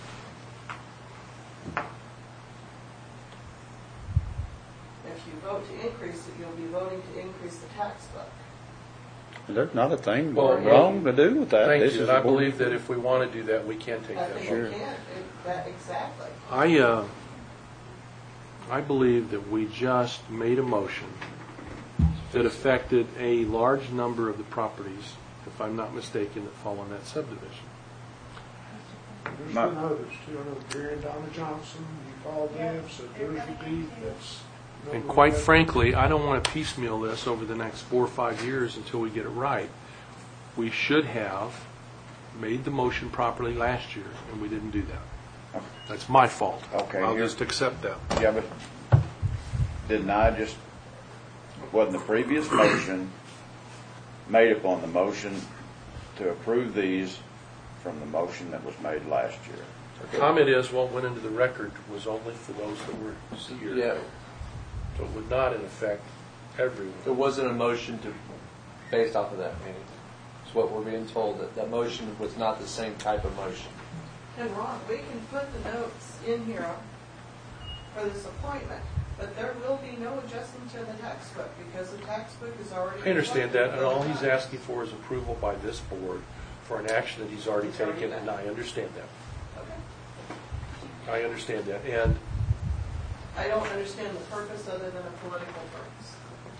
If you vote to increase it, you'll be voting to increase the tax book. There's not a thing Well, wrong to do with that. Thank This you, is and I a board- believe that if we want to do that, we can take I that. think vote. you can, it- that, exactly. I, uh, I believe that we just made a motion that affected a large number of the properties, if I'm not mistaken, that fall in that subdivision. There's My- been others too. I know Gary and Donna Johnson, you followed them, so Jersey Beef, that's. And quite frankly, I don't want to piecemeal this over the next four or five years until we get it right. We should have made the motion properly last year, and we didn't do that. That's my fault. Okay, I'll here- just accept that. Yeah, but didn't I just, wasn't the previous motion made upon the motion to approve these from the motion that was made last year? The comment is, what went into the record was only for those that were here. Yeah, So it would not, in effect, everyone. there wasn't a motion to, based off of that meeting. It's what we're being told, that that motion was not the same type of motion. And Ron, we can put the notes in here for this appointment, but there will be no adjustment to the tax book because the tax book is already. I understand that, and all he's reflected. asking for is approval by this board for an action that he's already He's already taken, done. and I understand that. Okay. I understand that, and I don't understand the purpose other than a political purpose.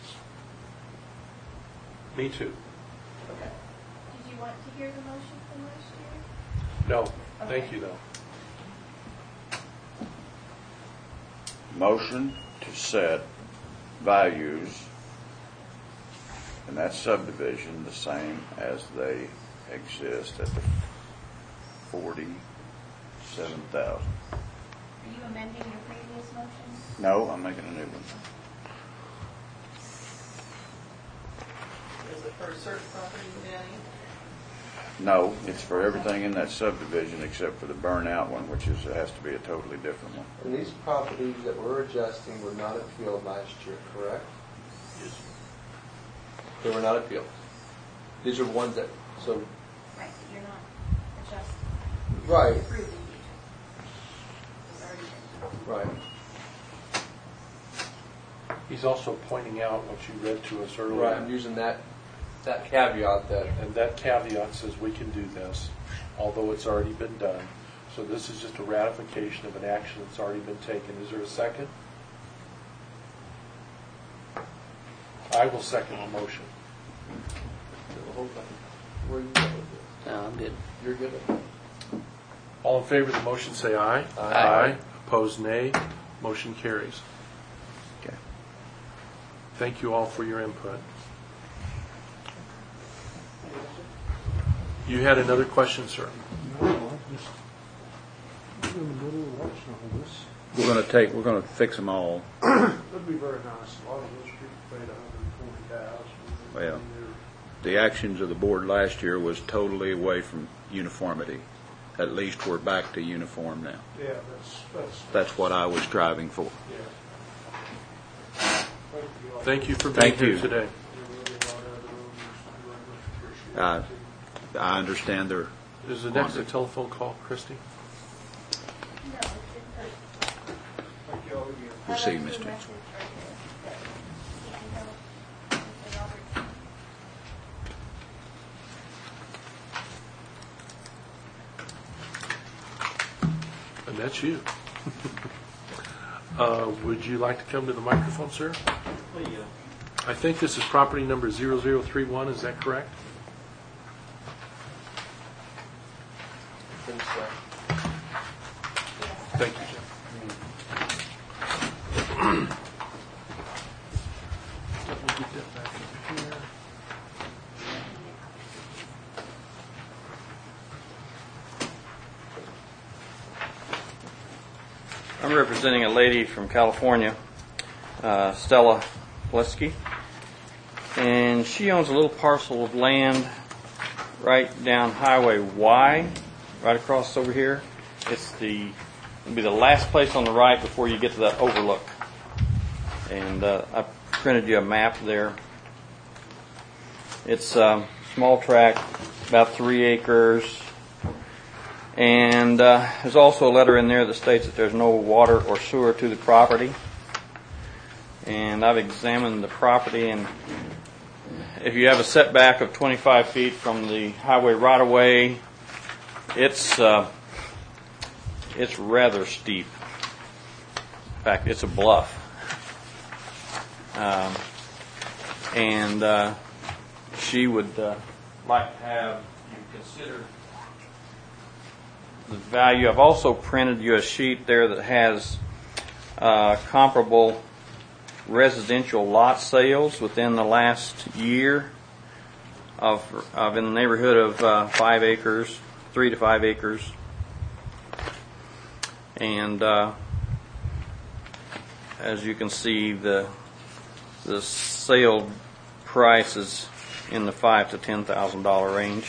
me too. Okay. Did you want to hear the motion from last year? No, thank Okay. you, though. Motion to set values in that subdivision the same as they exist at the forty-seven thousand. Are you amending your previous motion? No, I'm making a new one. Is it for a certain property, Danny? No, it's for everything in that subdivision except for the burnout one, which is, has to be a totally different one. And these properties that we're adjusting were not appealed last year, correct? They were not appealed. These are ones that, so, Right, but you're not adjusting, right, approving each. It's already been done. right, He's also pointing out what you read to us earlier. right. I'm using that, that caveat that, And that caveat says we can do this, although it's already been done. So this is just a ratification of an action that's already been taken. Is there a second? I will second the motion. the whole thing. Where are you going with this? No, I'm good. You're good at it. All in favor of the motion, say aye. Aye. Opposed, nay. Motion carries. Okay. Thank you all for your input. You had another question, sir? No, I'm just, I'm in the middle of watching all this. We're gonna take, we're gonna fix them all. That'd be very nice. A lot of those people paid a hundred and twenty thousand. Well, the actions of the board last year was totally away from uniformity. At least we're back to uniform now. Yeah, that's, that's. That's what I was striving for. Yeah. Thank you all. Thank you for being Thank here you. today. There really are other owners. I very much appreciate it, Uh, too. I understand they're, Is the next a telephone call, Christie? No, it's just a- we'll see, I left Mister you a message right here that he can help Mister Roberts. And that's you. Uh, Would you like to come to the microphone, sir? I think this is property number zero zero three one, is that correct? I think so. Thank you, Jim. Let me get that back over here. I'm representing a lady from California, uh, Stella Plesky, and she owns a little parcel of land right down Highway Y, right across over here. It's the it'll be the last place on the right before you get to that overlook. And uh, I printed you a map there. It's a small tract, about three acres. And uh, there's also a letter in there that states that there's no water or sewer to the property. And I've examined the property, and if you have a setback of twenty-five feet from the highway right-of-way, it's uh, it's rather steep. In fact, it's a bluff. Um, and uh, she would uh, like to have you consider the value. I've also printed you a sheet there that has uh, comparable residential lot sales within the last year of, of in the neighborhood of uh, five acres, three to five acres. And uh, as you can see, the the sale price is in the five to ten thousand dollar range.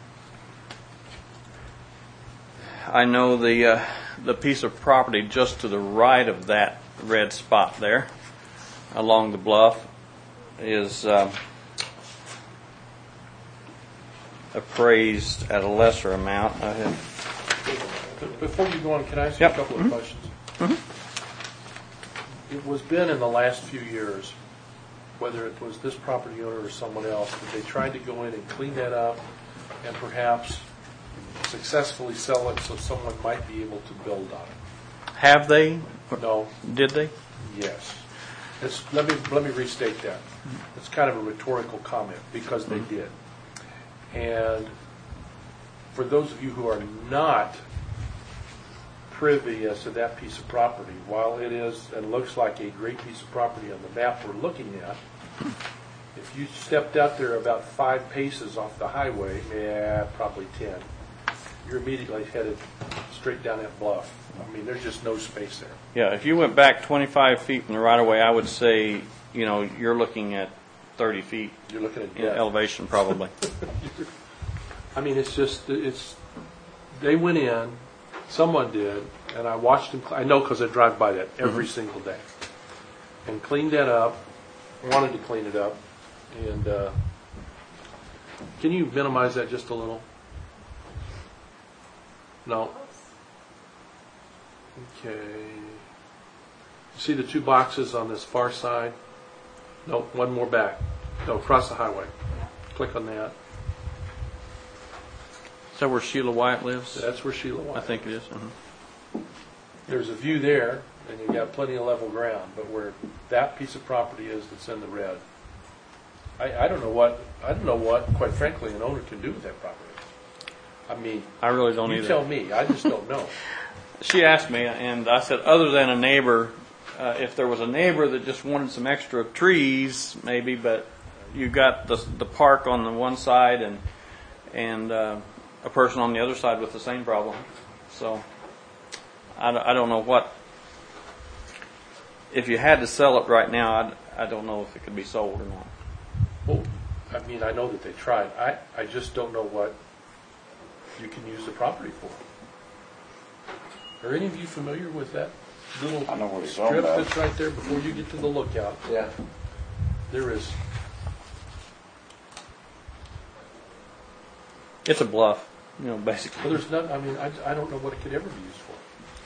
I know the uh, the piece of property just to the right of that red spot there, along the bluff, is uh, appraised at a lesser amount. I have, Before you go on, can I ask Yep. you a couple Mhm. of questions? It was been in the last few years, whether it was this property owner or someone else, that they tried to go in and clean that up and perhaps successfully sell it so someone might be able to build on it. have they? No, Did they? yes. It's, let me, let me restate that. It's kind of a rhetorical comment, because they did. And for those of you who are not privy as to that piece of property, while it is and looks like a great piece of property on the map we're looking at, if you stepped out there about five paces off the highway, yeah, probably ten, you're immediately headed straight down that bluff. I mean, there's just no space there. Yeah, if you went back twenty-five feet from the right of way, I would say, you know, you're looking at thirty feet You're looking at in death. elevation probably. I mean, it's just, it's, they went in, someone did, and I watched them, I know because I drive by that every single day, and cleaned that up, wanted to clean it up, and, uh, can you minimize that just a little? No? Okay. See the two boxes on this far side? No, one more back. No, across the highway. Click on that. Is that where Sheila White lives? That's where Sheila I White. think it is. Uh-huh. There's a view there, and you've got plenty of level ground, but where that piece of property is that's in the red, I, I don't know what, I don't know what, quite frankly, an owner can do with that property. I mean, I really don't you either. tell me, I just don't know. She asked me, and I said, other than a neighbor, uh, if there was a neighbor that just wanted some extra trees, maybe, but you got the the park on the one side and and uh, a person on the other side with the same problem. So I, don't- I don't know what. If you had to sell it right now, I, I don't know if it could be sold or not. Well, I mean, I know that they tried. I, I just don't know what you can use the property for. Are any of you familiar with that little I know what he's talking strip about. that's right there before you get to the lookout? Yeah. There is It's a bluff, you know, Well, basically. there's not, I mean, I, I don't know what it could ever be used for.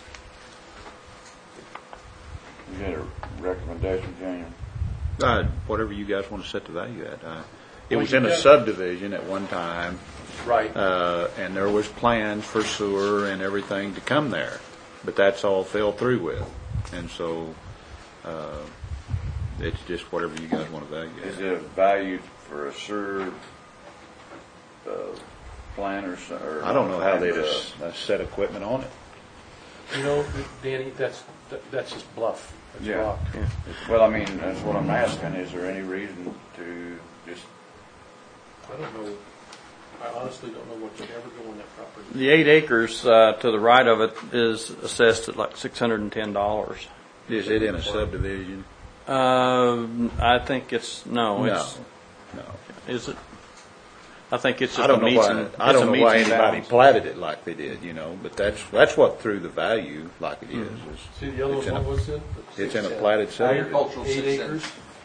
You got a recommendation, Junior? Uh, whatever you guys want to set the value at. Uh, it Well, was you in a got- subdivision at one time, Right. uh, and there was plans for sewer and everything to come there, but that's all fell through with, and so uh, it's just whatever you guys want to value it Is at. it valued for a sewer uh, plan or so? Or I don't know how they uh, just uh, set equipment on it. You know, Danny, that's, that- that's just bluff. That's Yeah. rock. Well, I mean, that's what I'm asking. Is there any reason to just, I don't know, I honestly don't know what could ever go on that property. The eight acres uh, to the right of it is assessed at like six hundred and ten dollars. Is it in a subdivision? Um, I think it's no, No, it's no. is it? I think it's just I don't a know meets why. and, I it's don't a know meets why and anybody bounds. platted it like they did, you know. But that's that's what threw the value like it is. is See, the other it's one, in what a- was it? It's in a platted subdivision. Agricultural Eight six acres.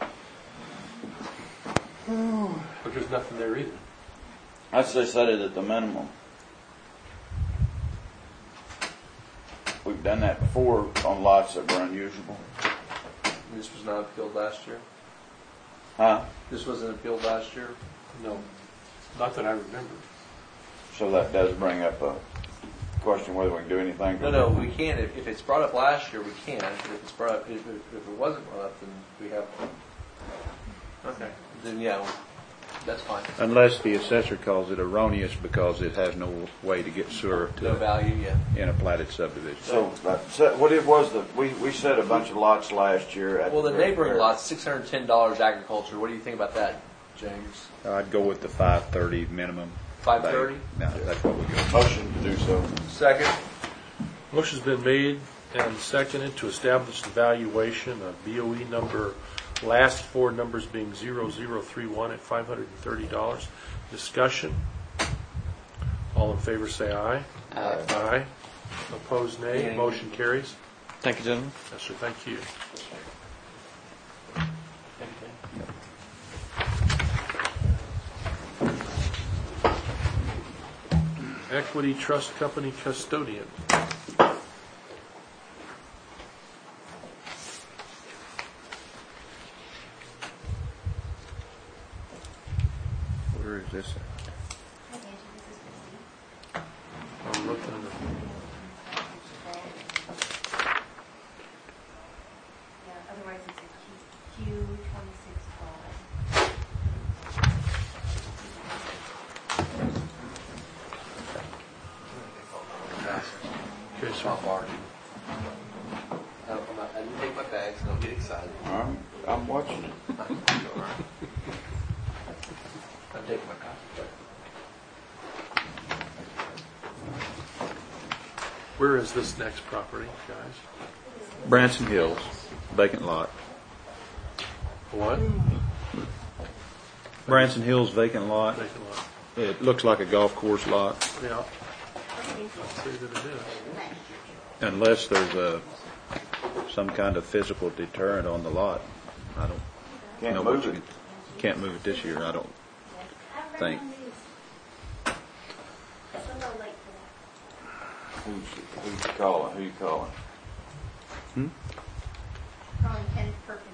But there's nothing there either. I'd say set it at the minimum. We've done that before on lots that were unusable. This was not appealed last year? Huh? This wasn't appealed last year? No, not that I remember. So that does bring up a question whether we can do anything. No, no, we can. If, if it's brought up last year, we can. But if it's brought up, if, if if it wasn't brought up, then we have. Okay. Then yeah, well, that's fine. Unless the assessor calls it erroneous because it has no way to get sewer No to value, yeah. in a platted subdivision. So, that, set- what it was, the we, we set a bunch of lots last year. At Well, the neighboring or- lot's six hundred ten dollars agriculture. What do you think about that, James? I'd go with the five thirty minimum. Five thirty. No, that's what we go. Motion to do so. Second. Motion's been made and seconded to establish the valuation of B O E number, last four numbers being zero zero three one at five hundred thirty dollars. Discussion. All in favor say aye. Aye. Aye. Opposed, nay. Nay. Motion carries. Thank you, gentlemen. Yes, sir, thank you. Equity Trust Company custodian. Where is this at? Hi, Angie, this is Chrissy. I'm looking at it. Yeah, otherwise it's a Q, Q twenty-six five. Okay, sir. Not bargain. I don't- I'm not- I didn't take my bags, and don't get excited. I'm, I'm watching it. I'm taking my coffee. Where is this next property, guys? Branson Hills, vacant lot. What? Branson Hills vacant lot. Vacant lot. It looks like a golf course lot, Yeah. I'd say that it is. unless there's a some kind of physical deterrent on the lot. I don't Can't know move what you it. can, can't move it this year. I don't think. It's a little late for that. Who's, who's calling? Who you calling? Calling Kenneth Perkins.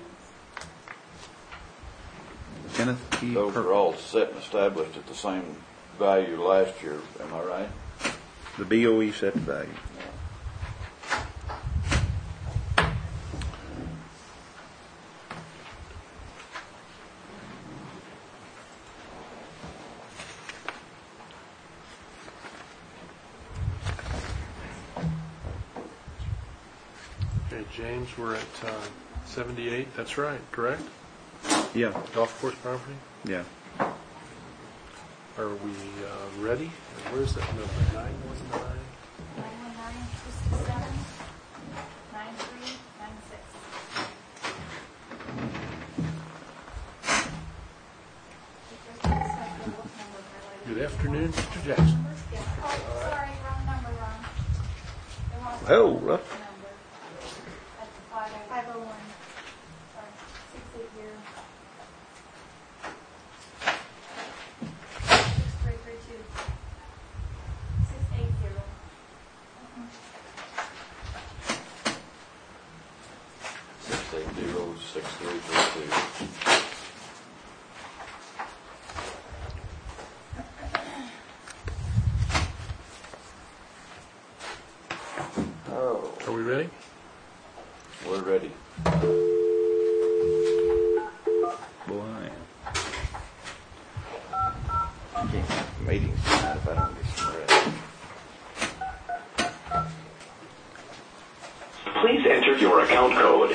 Kenneth P. Those Perkins. are all set and established at the same value last year. Am I right? The B O E set the value. Okay, James, we're at uh, seventy-eight, that's right, correct? Yeah, Golf course property? yeah. Are we uh, ready? And where's that number? Nine one nine? Nine one nine, two six seven, nine three nine six. Good afternoon, Mister Jackson. Oh, sorry, wrong number, wrong. They want Oh, the rough. number. That's the five, five oh one. Sorry, six eight zero. Six three three two. Are we ready? We're ready. Boy, I am. I can't have meetings tonight if I don't get some rest. Please enter your account code.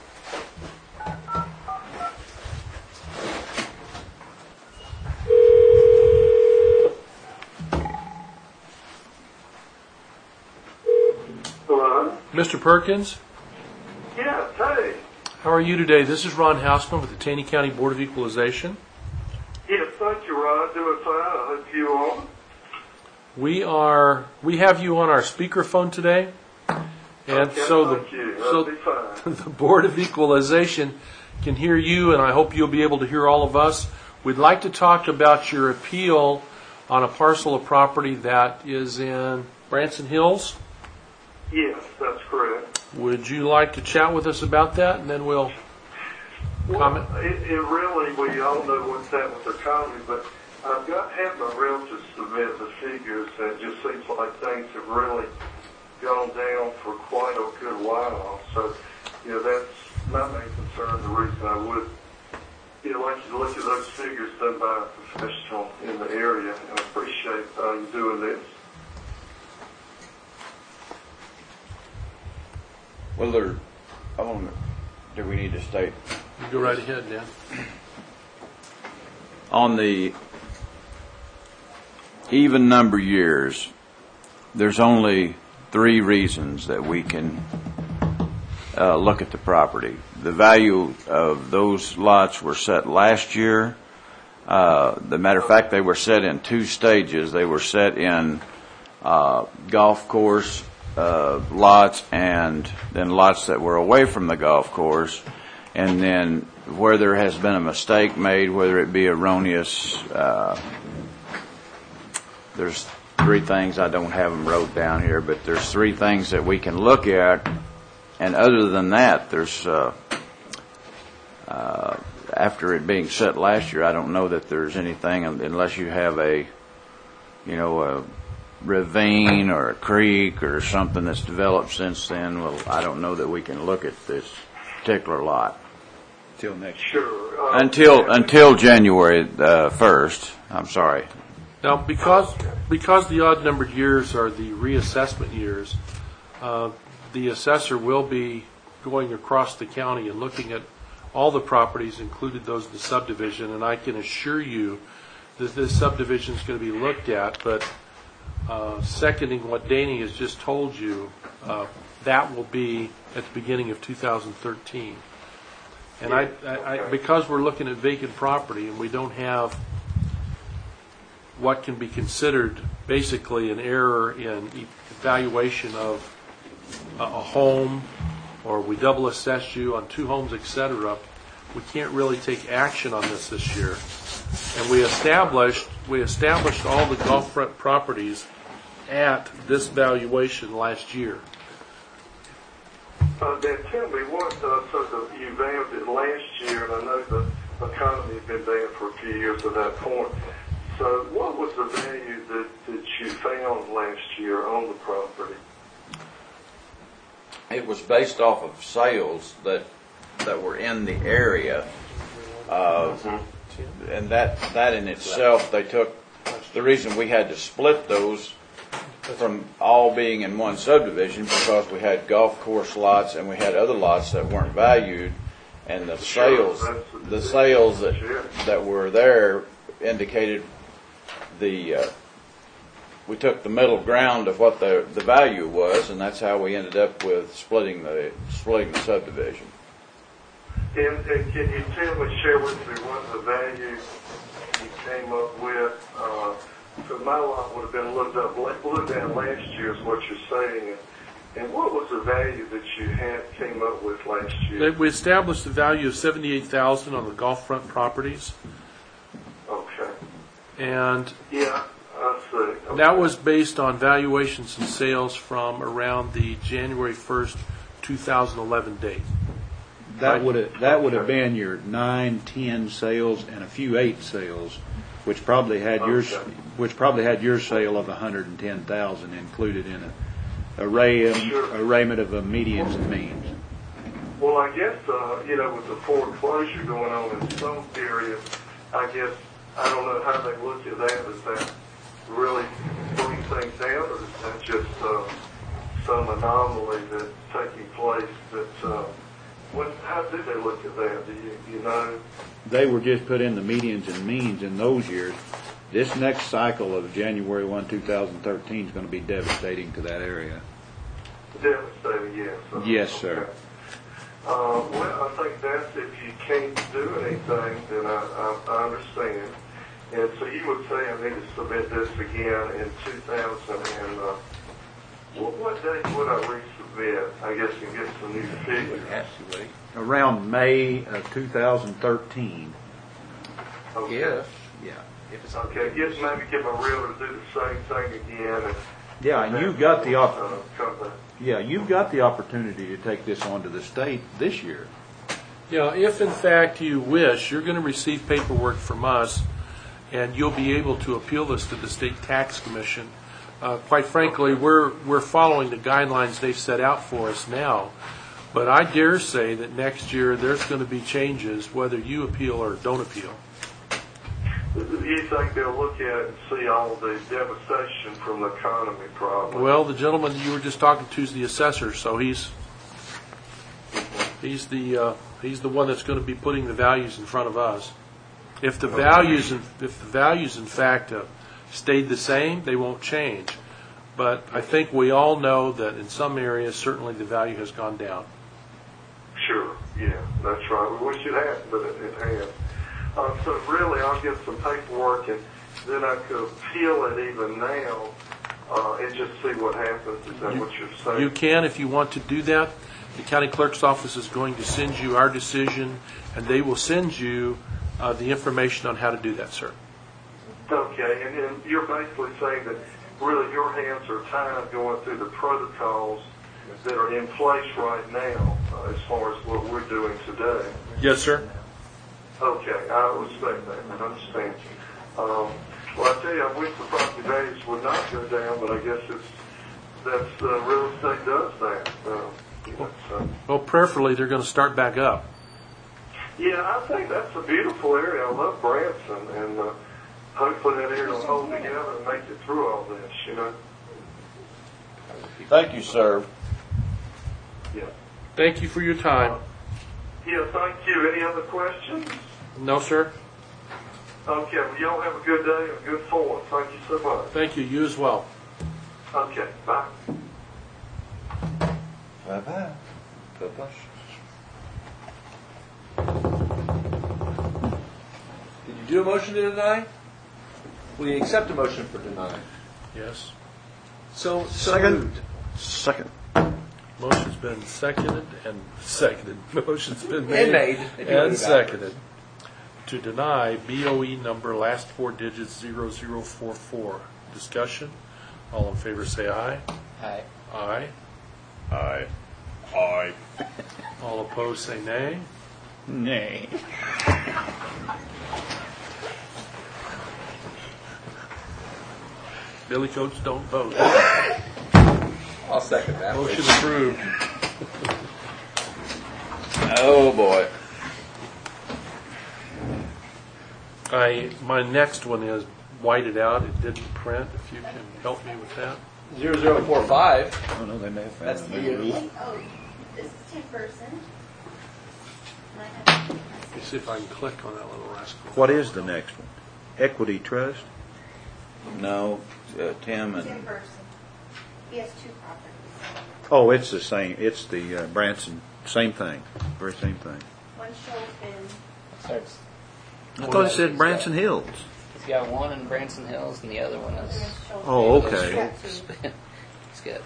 Hello? Mister Perkins, Yes, hey. how are you today? This is Ron Houseman with the Taney County Board of Equalization. Yes, thank you, Ron. Doing fine. I hope you are. We are, we have you on our speakerphone today. And Okay, so thank you. the, That'll so be fine. the Board of Equalization can hear you, and I hope you'll be able to hear all of us. We'd like to talk about your appeal on a parcel of property that is in Branson Hills. Yes, that's correct. Would you like to chat with us about that, and then we'll comment? Well, it, it really, we all know what's happened with the economy, but I've got had my realtor submit the figures, and it just seems like things have really gone down for quite a good while. So, you know, that's my main concern, the reason I would, you know, like you to look at those figures done by a professional in the area, and I appreciate uh, you doing this. Well, there, I want to, do we need to state? You go right ahead, Dan. On the even number years, there's only three reasons that we can uh, look at the property. The value of those lots were set last year. Uh, the matter of fact, they were set in two stages. They were set in uh, golf course uh, lots, and then lots that were away from the golf course. And then where there has been a mistake made, whether it be erroneous, uh, there's three things, I don't have them wrote down here, but there's three things that we can look at. And other than that, there's, uh, uh, after it being set last year, I don't know that there's anything unless you have a, you know, a ravine or a creek or something that's developed since then. Well, I don't know that we can look at this particular lot. Until next year. Sure. Uh, Until, until January uh, first, I'm sorry. Now, because because the odd numbered years are the reassessment years, uh, the assessor will be going across the county and looking at all the properties, included those in the subdivision, and I can assure you that this subdivision is going to be looked at, but uh, seconding what Danny has just told you, uh, that will be at the beginning of two thousand thirteen. And I, I, I, because we're looking at vacant property and we don't have what can be considered basically an error in evaluation of a, a home, or we double assess you on two homes, et cetera, we can't really take action on this this year. And we established we established all the golf front properties at this valuation last year. Uh, then tell me what, uh, so the, you valued it last year, and I know the economy had been down for a few years at that point. So what was the value that, that you found last year on the property? It was based off of sales that that were in the area, uh, and that that in itself, they took the reason we had to split those from all being in one subdivision because we had golf course lots and we had other lots that weren't valued, and the sales the sales that that were there indicated the uh, we took the middle ground of what the the value was, and that's how we ended up with splitting the splitting the subdivision. And, and can you tell me, share with me what the value you came up with? Uh, so my lot would have been looked up, looked at last year is what you're saying. And, and what was the value that you had came up with last year? We established the value of seventy-eight thousand dollars on the golf front properties. Okay. And yeah, I see. Okay. That was based on valuations and sales from around the January first, two thousand eleven date. That would have that would have been your nine, ten sales and a few eight sales, which probably had your Okay. which probably had your sale of a hundred and ten thousand included in it. array, Sure. arrayment of uh, medians and means. Well, I guess, uh, you know, with the foreclosure going on in some areas, I guess, I don't know how they look at that. Is that really bring things down, or is that just uh, some anomaly that's taking place that, uh, what, how do they look at that? Do you, you know? They were just put in the medians and means in those years. This next cycle of January first, two thousand thirteen is going to be devastating to that area. Devastating, yes. Uh, Yes, sir. okay. Uh, well, I think that's if you can't do anything, then I, I, I understand. And so you would say I need to submit this again in two thousand and, uh, what, what date would I resubmit? I guess and get some new figures. Around May of two thousand thirteen. Okay. Yes. Yeah. Okay, yes, maybe get my realtor to do the same thing again. And, Yeah, and you've got the op- uh, come back. yeah, you've got the opportunity to take this on to the state this year. Yeah, if in fact you wish, you're going to receive paperwork from us, and you'll be able to appeal this to the State Tax Commission. Uh, quite frankly, we're we're following the guidelines they've set out for us now, but I dare say that next year there's going to be changes whether you appeal or don't appeal. Do you think they'll look at it and see all the devastation from the economy problem? Well, the gentleman you were just talking to is the assessor, so he's he's the uh, he's the one that's going to be putting the values in front of us. If the values, in, if the values in fact uh, stayed the same, they won't change. But I think we all know that in some areas, certainly the value has gone down. Sure, yeah, that's right. We wish it hadn't, but it, it has. Uh, so really, I'll get some paperwork, and then I could appeal it even now uh, and just see what happens. Is that You- what you're saying? You can, if you want to do that. The county clerk's office is going to send you our decision, and they will send you uh, the information on how to do that, sir. Okay, and then you're basically saying that really your hands are tied going through the protocols that are in place right now uh, as far as what we're doing today. Yes, sir. Okay, I respect that. I understand. Um, well, I tell you, I wish the property values would not go down, but I guess it's that's uh, real estate does that. Uh, you know, so. Well, prayerfully, they're going to start back up. Yeah, I think that's a beautiful area. I love Branson, and uh, hopefully that area will hold together and make it through all this. You know. Thank you, sir. Yeah. Thank you for your time. Yeah. Thank you. Any other questions? No, sir. Okay. Well, y'all have a good day and a good fourth. Thank you so much. Thank you. You as well. Okay. Bye. Bye-bye. Bye-bye. Did you do a motion to deny? We accept a motion for deny. Yes. So, so Second. moved. Second. Motion's been seconded and seconded. Motion's been made And made. If you want and to go backwards. seconded to deny B O E number last four digits zero zero four four. Discussion. All in favor say aye. Aye. Aye. Aye. Aye. All opposed say nay. Nay. Billy Coates don't vote. I'll second that. Motion approved. Oh, boy. I, my next one is whited out. It didn't print. If you can help me with that. Zero zero four five. Oh, no, they may have found That's a the new rule. year. Oh, this is Tim Person. Let me see if I can click on that little rascal. What is the next one? Equity Trust? No, uh, Tim Tim and, Person. He has two properties. Oh, it's the same. It's the uh, Branson, same thing. Very same thing. One shows been, Starts, I thought it said Branson Hills. he's got one in Branson Hills and the other one other is. one shows Oh, been. okay. Got two. It's good.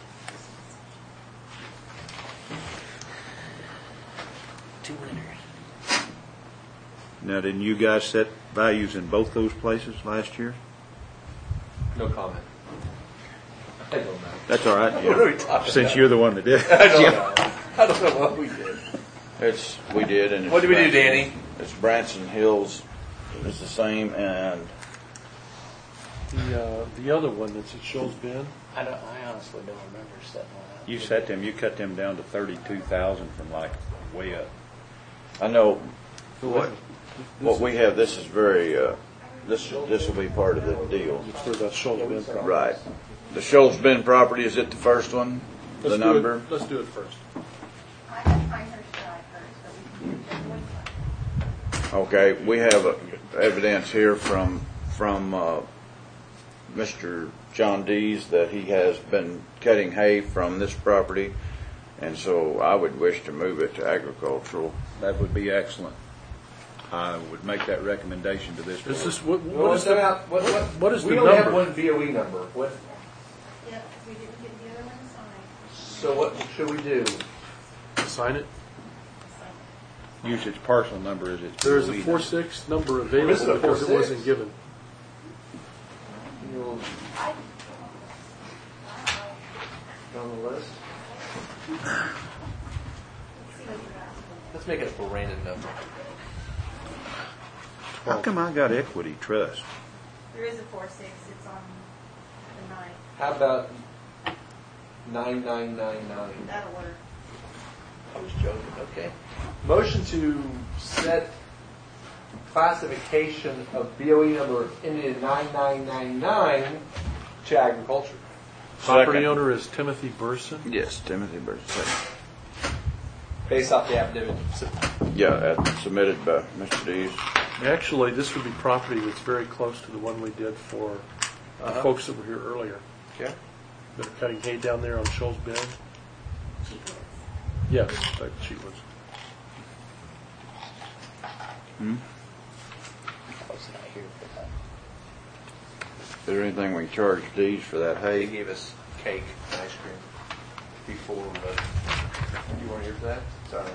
Two winners. Now, didn't you guys set values in both those places last year? No comment. I don't know. That's all right. What are we talking Since about? you're the one that did. I don't know. I don't know what we did. it's, we did, and it's. What did we do, Branson- Danny? It's Branson Hills, it's the same, and the, uh, the other one that's at Shoals Bend? I don't, I honestly don't remember setting one up. You set them, you cut them down to thirty-two thousand from like way up. I know What? what we have, this is very, uh, this, this will be part of the deal. It's for the Shoals Bend property. Right. The Shoals Bend property, is it the first one? The Let's do it- number? Let's do it first. I have Pinehurst Drive first, but we can do just one side. Okay, we have uh, evidence here from, from, uh, Mister John Dees that he has been cutting hay from this property, and so I would wish to move it to agricultural. That would be excellent. I would make that recommendation to this Is board. this, what, Well, what is time the, out. What, what, what is we the only have number? one B O E number. What, Yep, we didn't get the other one signed. so what should we do? sign it? Use its parcel number as its. There is a lead. four six number There is available a because it four six. wasn't given. You'll- On the list. Let's make it a random number. How come I got Equity Trust? There is a four six, it's on the ninth. How about nine nine nine nine? That'll work. I was joking. Okay. Motion to set classification of B O E number ending in nine nine nine nine to agriculture. Property Second. owner is Timothy Burson. Yes, Timothy Burson. Based off the affidavit. Yeah, uh, submitted by Mister Dees. Actually, this would be property that's very close to the one we did for the Uh-huh. folks that were here earlier. Okay. That are cutting hay down there on Shoals Bend. Cheap ones. Yes, like the cheap ones. Hmm? I was not here for that. Is there anything we can charge Dees for that They hay? gave us cake and ice cream before, but you weren't here for that? Sorry.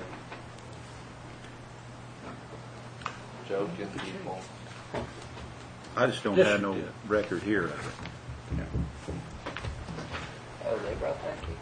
Joe, get the people. I just don't Yes, have you no did. record here of it. Oh, they brought that cake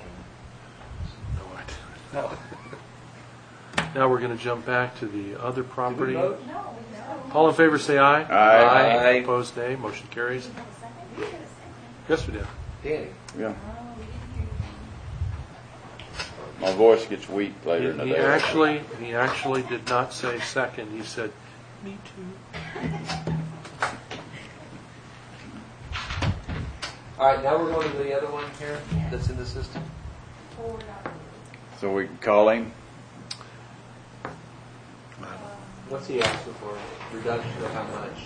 in? No. Now we're going to jump back to the other property. vote? No, we don't. All in favor say aye. Aye. Aye. Opposed nay. Motion carries. We have a second? We have a second. Yes, we did. Danny. Yeah. Oh, we didn't hear you. My voice gets weak later in the He day. actually, he actually did not say second. He said, me too. All right, now we're going to the other one here that's in the system. Forward on. So we can call him? What's he asking for? Reduction of how much?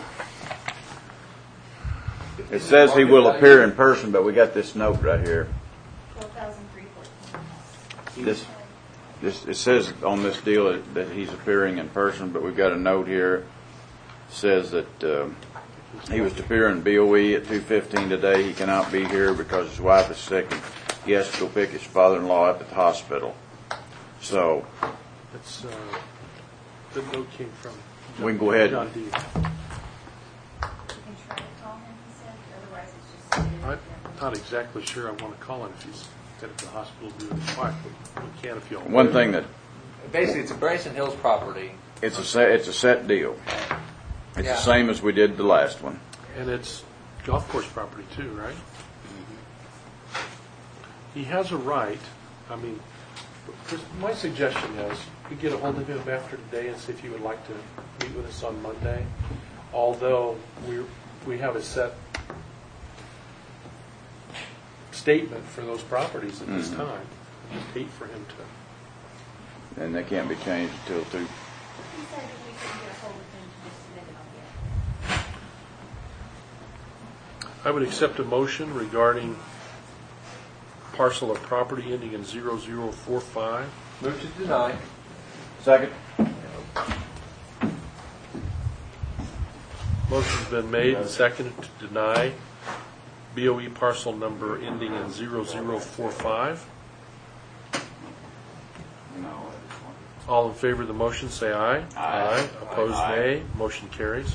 It says he will appear in person, but we got this note right here. Twelve thousand three fourteen. This, this, it says on this deal that- that he's appearing in person, but we've got a note here. Says that, um, he was to appear in B O E at two fifteen today. He cannot be here because his wife is sick and he has to go pick his father-in-law up at the hospital. So, It's, uh, the note came from. We can go ahead. John Deere. You can try to call him, he said, otherwise it's just. I'm not exactly sure I want to call him if he's at the hospital doing his wife, but we can if you all. one thing that, Basically, it's a Branson Hills property. it's a set, it's a set deal. It's Yeah. the same as we did the last one. And it's golf course property too, right? He has a right, I mean, just- my suggestion is, we get a hold of him after today and see if he would like to meet with us on Monday. Although we, we have a set statement for those properties at this Mhm. time. I just hate for him to, And they can't be changed until two. He said that we couldn't get a hold of him to submit it on yet. I would accept a motion regarding parcel of property ending in zero zero four five. Move to deny. Second. Motion's been made and seconded to deny B O E parcel number ending in zero zero four five. All in favor of the motion, say aye. Aye. Opposed, Aye. nay. Motion carries.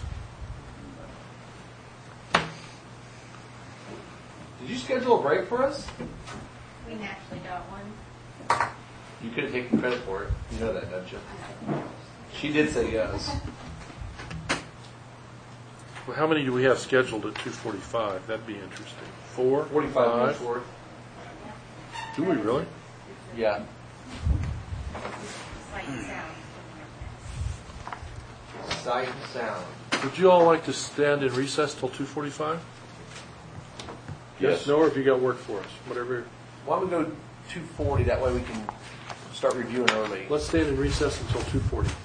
Did you schedule a break for us? We naturally got one. You could have taken credit for it. You know that, don't you? She did say yes. Well, how many do we have scheduled at two forty-five? That'd be interesting. Four? Forty-five minutes Five? worth. Do we really? Yeah. Sight and sound. Sight and sound. Would you all like to stand in recess till two forty-five? Yes. No, or if you got work for us, whatever. Why don't we go two forty? That way we can start reviewing early. Let's stand in recess until two forty.